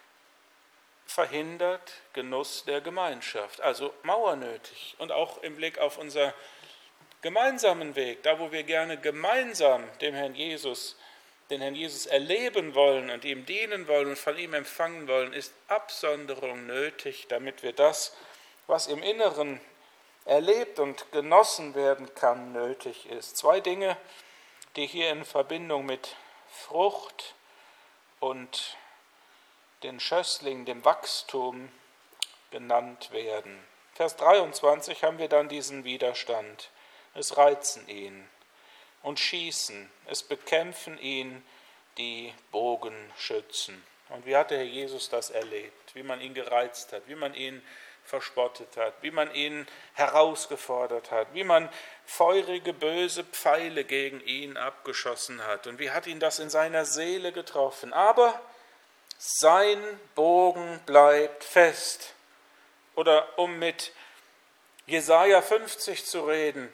verhindert Genuss der Gemeinschaft, also Mauer nötig. Und auch im Blick auf unser gemeinsamen Weg, da wo wir gerne gemeinsam dem Herrn Jesus, den Herrn Jesus erleben wollen und ihm dienen wollen und von ihm empfangen wollen, ist Absonderung nötig, damit wir das, was im Inneren erlebt und genossen werden kann, nötig ist. Zwei Dinge, die hier in Verbindung mit Frucht und den Schössling, dem Wachstum genannt werden. Vers dreiundzwanzig haben wir dann diesen Widerstand. Es reizen ihn und schießen, es bekämpfen ihn die Bogenschützen. Und wie hat der Herr Jesus das erlebt? Wie man ihn gereizt hat, wie man ihn verspottet hat, wie man ihn herausgefordert hat, wie man feurige, böse Pfeile gegen ihn abgeschossen hat. Und wie hat ihn das in seiner Seele getroffen? Aber sein Bogen bleibt fest. Oder um mit Jesaja fünfzig zu reden,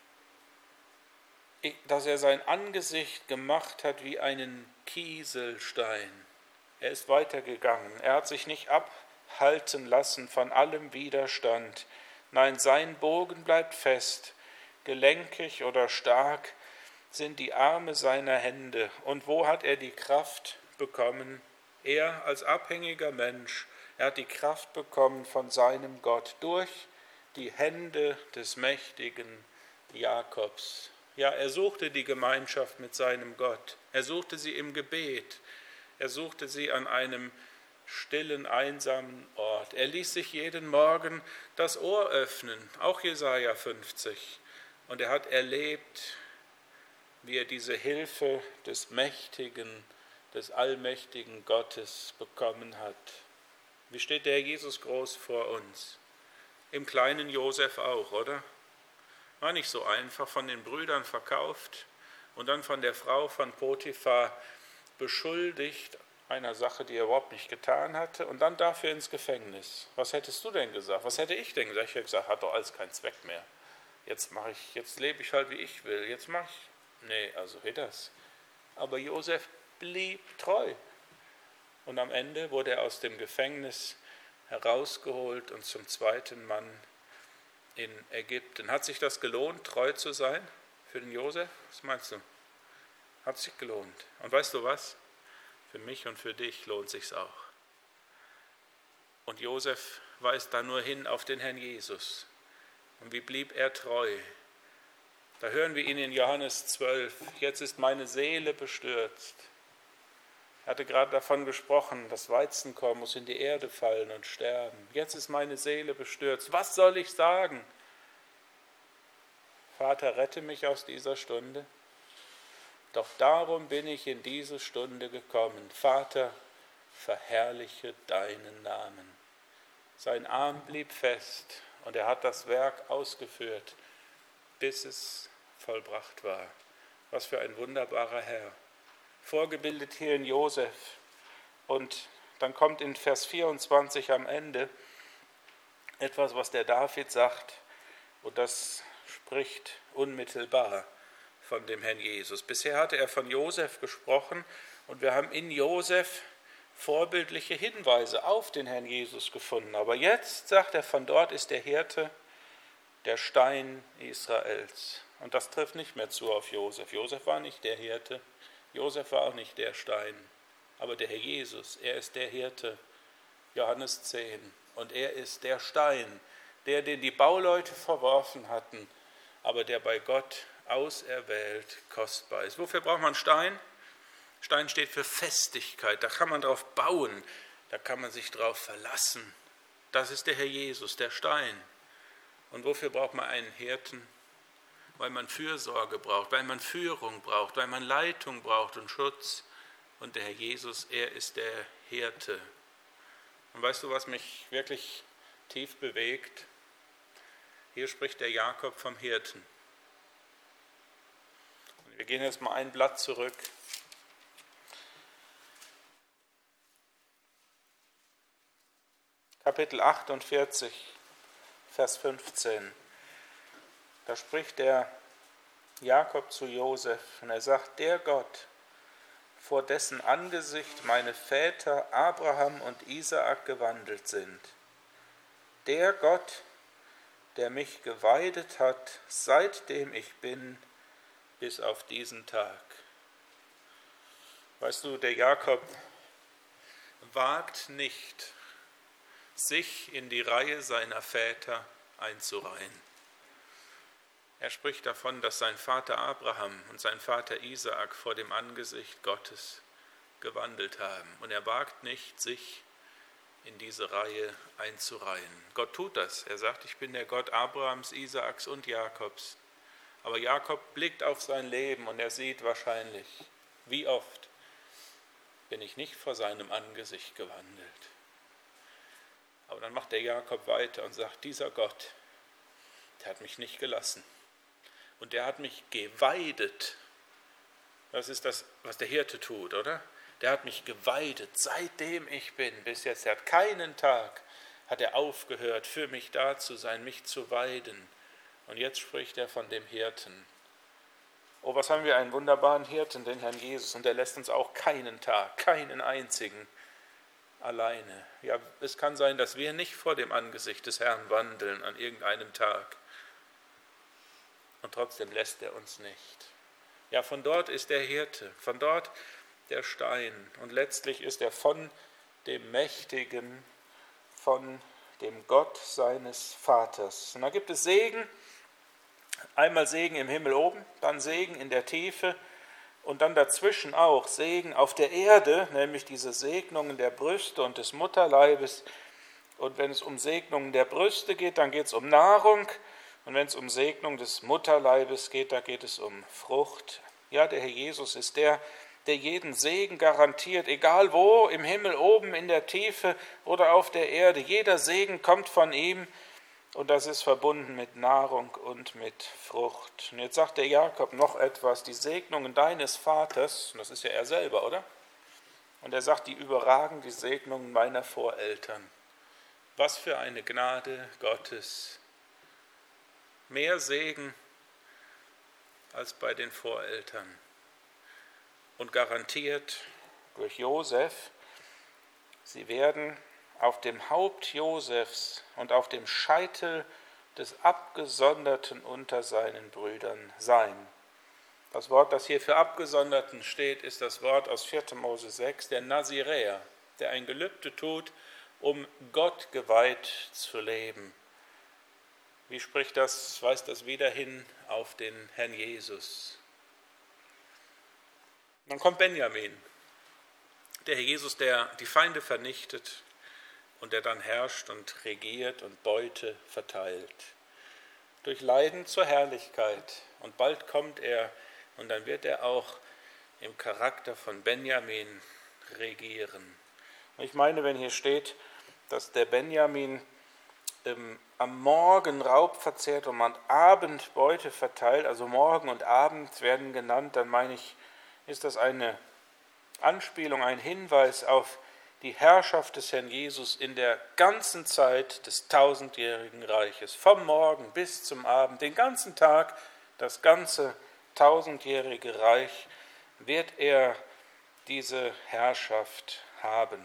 dass er sein Angesicht gemacht hat wie einen Kieselstein. Er ist weitergegangen. Er hat sich nicht abhalten lassen von allem Widerstand. Nein, sein Bogen bleibt fest. Gelenkig oder stark sind die Arme seiner Hände. Und wo hat er die Kraft bekommen? Er als abhängiger Mensch, er hat die Kraft bekommen von seinem Gott durch die Hände des mächtigen Jakobs. Ja, er suchte die Gemeinschaft mit seinem Gott. Er suchte sie im Gebet. Er suchte sie an einem stillen, einsamen Ort. Er ließ sich jeden Morgen das Ohr öffnen, auch Jesaja fünfzig. Und er hat erlebt, wie er diese Hilfe des mächtigen, des allmächtigen Gottes bekommen hat. Wie steht der Herr Jesus groß vor uns? Im kleinen Josef auch, oder? War nicht so einfach, von den Brüdern verkauft und dann von der Frau von Potiphar beschuldigt einer Sache, die er überhaupt nicht getan hatte, und dann dafür ins Gefängnis. Was hättest du denn gesagt? Was hätte ich denn gesagt? Ich hätte gesagt, hat doch alles keinen Zweck mehr. Jetzt mache ich, jetzt lebe ich halt, wie ich will. Jetzt mache ich, nee, also wie das. Aber Josef blieb treu. Und am Ende wurde er aus dem Gefängnis herausgeholt und zum zweiten Mann in Ägypten. Hat sich das gelohnt, treu zu sein für den Josef? Was meinst du? Hat sich gelohnt. Und weißt du was? Für mich und für dich lohnt sich's auch. Und Josef weist da nur hin auf den Herrn Jesus. Und wie blieb er treu? Da hören wir ihn in Johannes zwölf. Jetzt ist meine Seele bestürzt. Er hatte gerade davon gesprochen, das Weizenkorn muss in die Erde fallen und sterben. Jetzt ist meine Seele bestürzt. Was soll ich sagen? Vater, rette mich aus dieser Stunde. Doch darum bin ich in diese Stunde gekommen. Vater, verherrliche deinen Namen. Sein Arm blieb fest und er hat das Werk ausgeführt, bis es vollbracht war. Was für ein wunderbarer Herr. Vorgebildet hier in Josef. Und dann kommt in Vers vierundzwanzig am Ende etwas, was der David sagt, und das spricht unmittelbar von dem Herrn Jesus. Bisher hatte er von Josef gesprochen und wir haben in Josef vorbildliche Hinweise auf den Herrn Jesus gefunden. Aber jetzt sagt er, von dort ist der Hirte, der Stein Israels. Und das trifft nicht mehr zu auf Josef. Josef war nicht der Hirte, Josef war auch nicht der Stein. Aber der Herr Jesus, er ist der Hirte, Johannes zehn. Und er ist der Stein, der, den die Bauleute verworfen hatten, aber der bei Gott auserwählt kostbar ist. Wofür braucht man Stein? Stein steht für Festigkeit, da kann man drauf bauen, da kann man sich drauf verlassen. Das ist der Herr Jesus, der Stein. Und wofür braucht man einen Hirten? Weil man Fürsorge braucht, weil man Führung braucht, weil man Leitung braucht und Schutz. Und der Herr Jesus, er ist der Hirte. Und weißt du, was mich wirklich tief bewegt? Hier spricht der Jakob vom Hirten. Und wir gehen jetzt mal ein Blatt zurück. Kapitel achtundvierzig, Vers fünfzehn. Da spricht der Jakob zu Josef und er sagt, der Gott, vor dessen Angesicht meine Väter Abraham und Isaak gewandelt sind, der Gott, der mich geweidet hat, seitdem ich bin, bis auf diesen Tag. Weißt du, der Jakob wagt nicht, sich in die Reihe seiner Väter einzureihen. Er spricht davon, dass sein Vater Abraham und sein Vater Isaak vor dem Angesicht Gottes gewandelt haben. Und er wagt nicht, sich in diese Reihe einzureihen. Gott tut das. Er sagt, ich bin der Gott Abrahams, Isaaks und Jakobs. Aber Jakob blickt auf sein Leben und er sieht wahrscheinlich, wie oft bin ich nicht vor seinem Angesicht gewandelt. Aber dann macht der Jakob weiter und sagt, dieser Gott, der hat mich nicht gelassen. Und der hat mich geweidet. Das ist das, was der Hirte tut, oder? Der hat mich geweidet, seitdem ich bin, bis jetzt. Er hat keinen Tag, hat er aufgehört, für mich da zu sein, mich zu weiden. Und jetzt spricht er von dem Hirten. Oh, was haben wir einen wunderbaren Hirten, den Herrn Jesus. Und er lässt uns auch keinen Tag, keinen einzigen alleine. Ja, es kann sein, dass wir nicht vor dem Angesicht des Herrn wandeln an irgendeinem Tag. Und trotzdem lässt er uns nicht. Ja, von dort ist der Hirte, von dort der Stein. Und letztlich ist er von dem Mächtigen, von dem Gott seines Vaters. Und da gibt es Segen, einmal Segen im Himmel oben, dann Segen in der Tiefe und dann dazwischen auch Segen auf der Erde, nämlich diese Segnungen der Brüste und des Mutterleibes. Und wenn es um Segnungen der Brüste geht, dann geht es um Nahrung. Und wenn es um Segnung des Mutterleibes geht, da geht es um Frucht. Ja, der Herr Jesus ist der, der jeden Segen garantiert, egal wo, im Himmel oben, in der Tiefe oder auf der Erde. Jeder Segen kommt von ihm und das ist verbunden mit Nahrung und mit Frucht. Und jetzt sagt der Jakob noch etwas, die Segnungen deines Vaters, und das ist ja er selber, oder? Und er sagt, die überragen die Segnungen meiner Voreltern. Was für eine Gnade Gottes. Mehr Segen als bei den Voreltern. Und garantiert durch Josef, sie werden auf dem Haupt Josefs und auf dem Scheitel des Abgesonderten unter seinen Brüdern sein. Das Wort, das hier für Abgesonderten steht, ist das Wort aus vierter Mose sechs, der Naziräer, der ein Gelübde tut, um Gott geweiht zu leben. Wie spricht das, weist das wieder hin auf den Herrn Jesus. Dann kommt Benjamin, der Herr Jesus, der die Feinde vernichtet und der dann herrscht und regiert und Beute verteilt. Durch Leiden zur Herrlichkeit. Und bald kommt er und dann wird er auch im Charakter von Benjamin regieren. Und ich meine, wenn hier steht, dass der Benjamin ähm, am Morgen Raub verzehrt und am Abend Beute verteilt, also Morgen und Abend werden genannt, dann meine ich, ist das eine Anspielung, ein Hinweis auf die Herrschaft des Herrn Jesus in der ganzen Zeit des tausendjährigen Reiches, vom Morgen bis zum Abend, den ganzen Tag, das ganze tausendjährige Reich, wird er diese Herrschaft haben.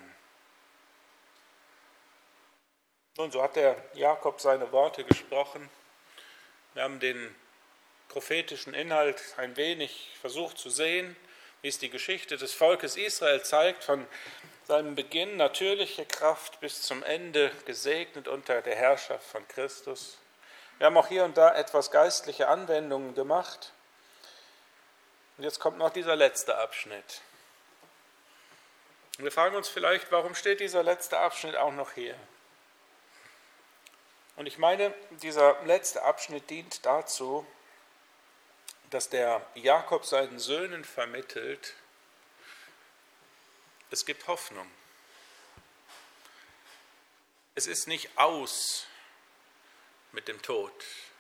Nun, so hat der Jakob seine Worte gesprochen. Wir haben den prophetischen Inhalt ein wenig versucht zu sehen, wie es die Geschichte des Volkes Israel zeigt, von seinem Beginn natürliche Kraft bis zum Ende gesegnet unter der Herrschaft von Christus. Wir haben auch hier und da etwas geistliche Anwendungen gemacht. Und jetzt kommt noch dieser letzte Abschnitt. Und wir fragen uns vielleicht, warum steht dieser letzte Abschnitt auch noch hier? Und ich meine, dieser letzte Abschnitt dient dazu, dass der Jakob seinen Söhnen vermittelt, es gibt Hoffnung. Es ist nicht aus mit dem Tod.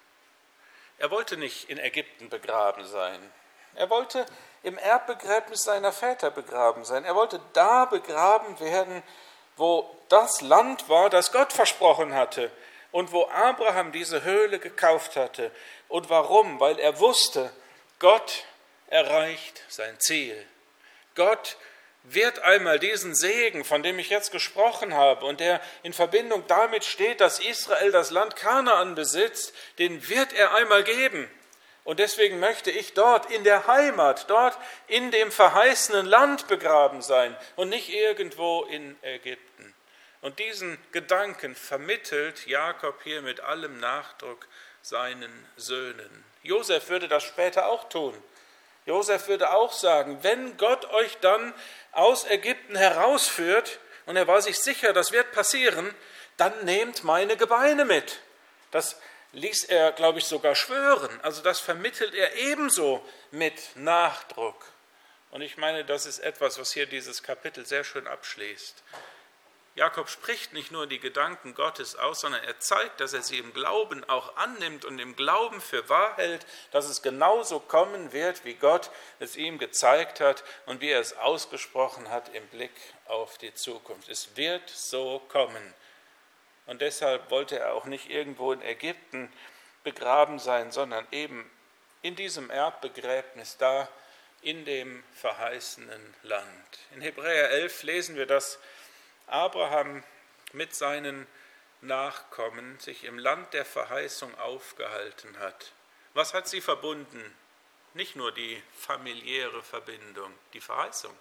Er wollte nicht in Ägypten begraben sein. Er wollte im Erbbegräbnis seiner Väter begraben sein. Er wollte da begraben werden, wo das Land war, das Gott versprochen hatte und wo Abraham diese Höhle gekauft hatte. Und warum? Weil er wusste, Gott erreicht sein Ziel. Gott wird einmal diesen Segen, von dem ich jetzt gesprochen habe und der in Verbindung damit steht, dass Israel das Land Kanaan besitzt, den wird er einmal geben. Und deswegen möchte ich dort in der Heimat, dort in dem verheißenen Land begraben sein und nicht irgendwo in Ägypten. Und diesen Gedanken vermittelt Jakob hier mit allem Nachdruck seinen Söhnen. Josef würde das später auch tun. Josef würde auch sagen, wenn Gott euch dann aus Ägypten herausführt, und er war sich sicher, das wird passieren, dann nehmt meine Gebeine mit. Das ließ er, glaube ich, sogar schwören. Also das vermittelt er ebenso mit Nachdruck. Und ich meine, das ist etwas, was hier dieses Kapitel sehr schön abschließt. Jakob spricht nicht nur die Gedanken Gottes aus, sondern er zeigt, dass er sie im Glauben auch annimmt und im Glauben für wahr hält, dass es genauso kommen wird, wie Gott es ihm gezeigt hat und wie er es ausgesprochen hat im Blick auf die Zukunft. Es wird so kommen. Und deshalb wollte er auch nicht irgendwo in Ägypten begraben sein, sondern eben in diesem Erbbegräbnis da in dem verheißenen Land. In Hebräer elf lesen wir, dass Abraham mit seinen Nachkommen sich im Land der Verheißung aufgehalten hat. Was hat sie verbunden? Nicht nur die familiäre Verbindung, die Verheißung.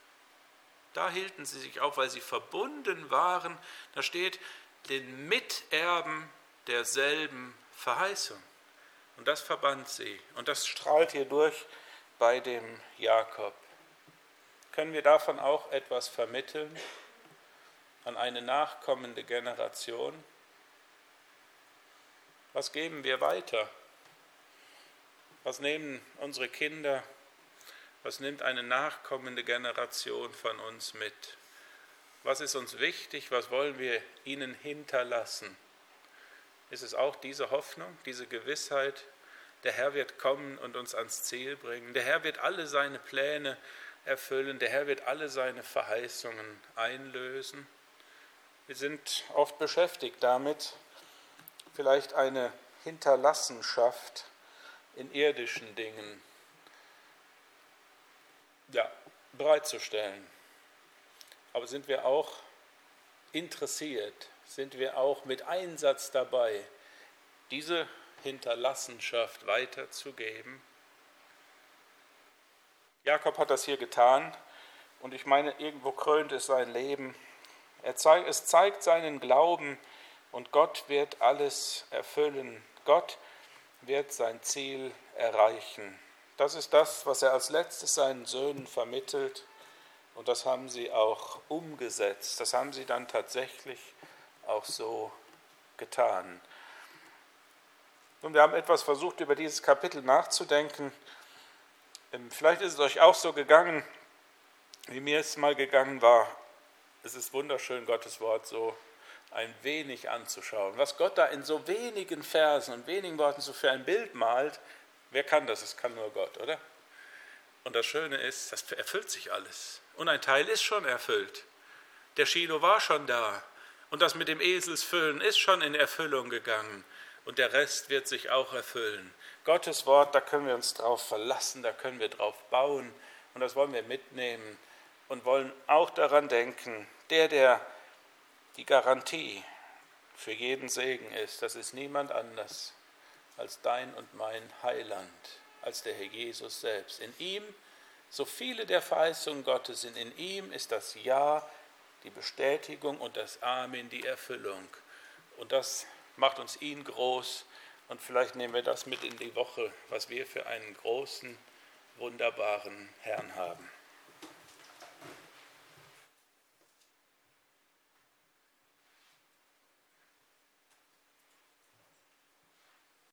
Da hielten sie sich auf, weil sie verbunden waren. Da steht, den Miterben derselben Verheißung. Und das verband sie. Und das strahlt hier durch bei dem Jakob. Können wir davon auch etwas vermitteln an eine nachkommende Generation? Was geben wir weiter? Was nehmen unsere Kinder, was nimmt eine nachkommende Generation von uns mit? Was ist uns wichtig? Was wollen wir ihnen hinterlassen? Ist es auch diese Hoffnung, diese Gewissheit, der Herr wird kommen und uns ans Ziel bringen. Der Herr wird alle seine Pläne erfüllen. Der Herr wird alle seine Verheißungen einlösen. Wir sind oft beschäftigt damit, vielleicht eine Hinterlassenschaft in irdischen Dingen ja, bereitzustellen. Aber sind wir auch interessiert, sind wir auch mit Einsatz dabei, diese Hinterlassenschaft weiterzugeben? Jakob hat das hier getan und ich meine, irgendwo krönt es sein Leben. Er zeigt, es zeigt seinen Glauben und Gott wird alles erfüllen. Gott wird sein Ziel erreichen. Das ist das, was er als letztes seinen Söhnen vermittelt und das haben sie auch umgesetzt. Das haben sie dann tatsächlich auch so getan. Und wir haben etwas versucht, über dieses Kapitel nachzudenken. Vielleicht ist es euch auch so gegangen, wie mir es mal gegangen war. Es ist wunderschön, Gottes Wort so ein wenig anzuschauen. Was Gott da in so wenigen Versen und wenigen Worten so für ein Bild malt, wer kann das? Es kann nur Gott, oder? Und das Schöne ist, das erfüllt sich alles. Und ein Teil ist schon erfüllt. Der Shiloh war schon da. Und das mit dem Eselsfüllen ist schon in Erfüllung gegangen. Und der Rest wird sich auch erfüllen. Gottes Wort, da können wir uns drauf verlassen, da können wir drauf bauen. Und das wollen wir mitnehmen und wollen auch daran denken, der, der die Garantie für jeden Segen ist, das ist niemand anders als dein und mein Heiland, als der Herr Jesus selbst. In ihm, so viele der Verheißungen Gottes sind, in ihm ist das Ja, die Bestätigung und das Amen, die Erfüllung. Und das macht uns ihn groß. Und vielleicht nehmen wir das mit in die Woche, was wir für einen großen, wunderbaren Herrn haben.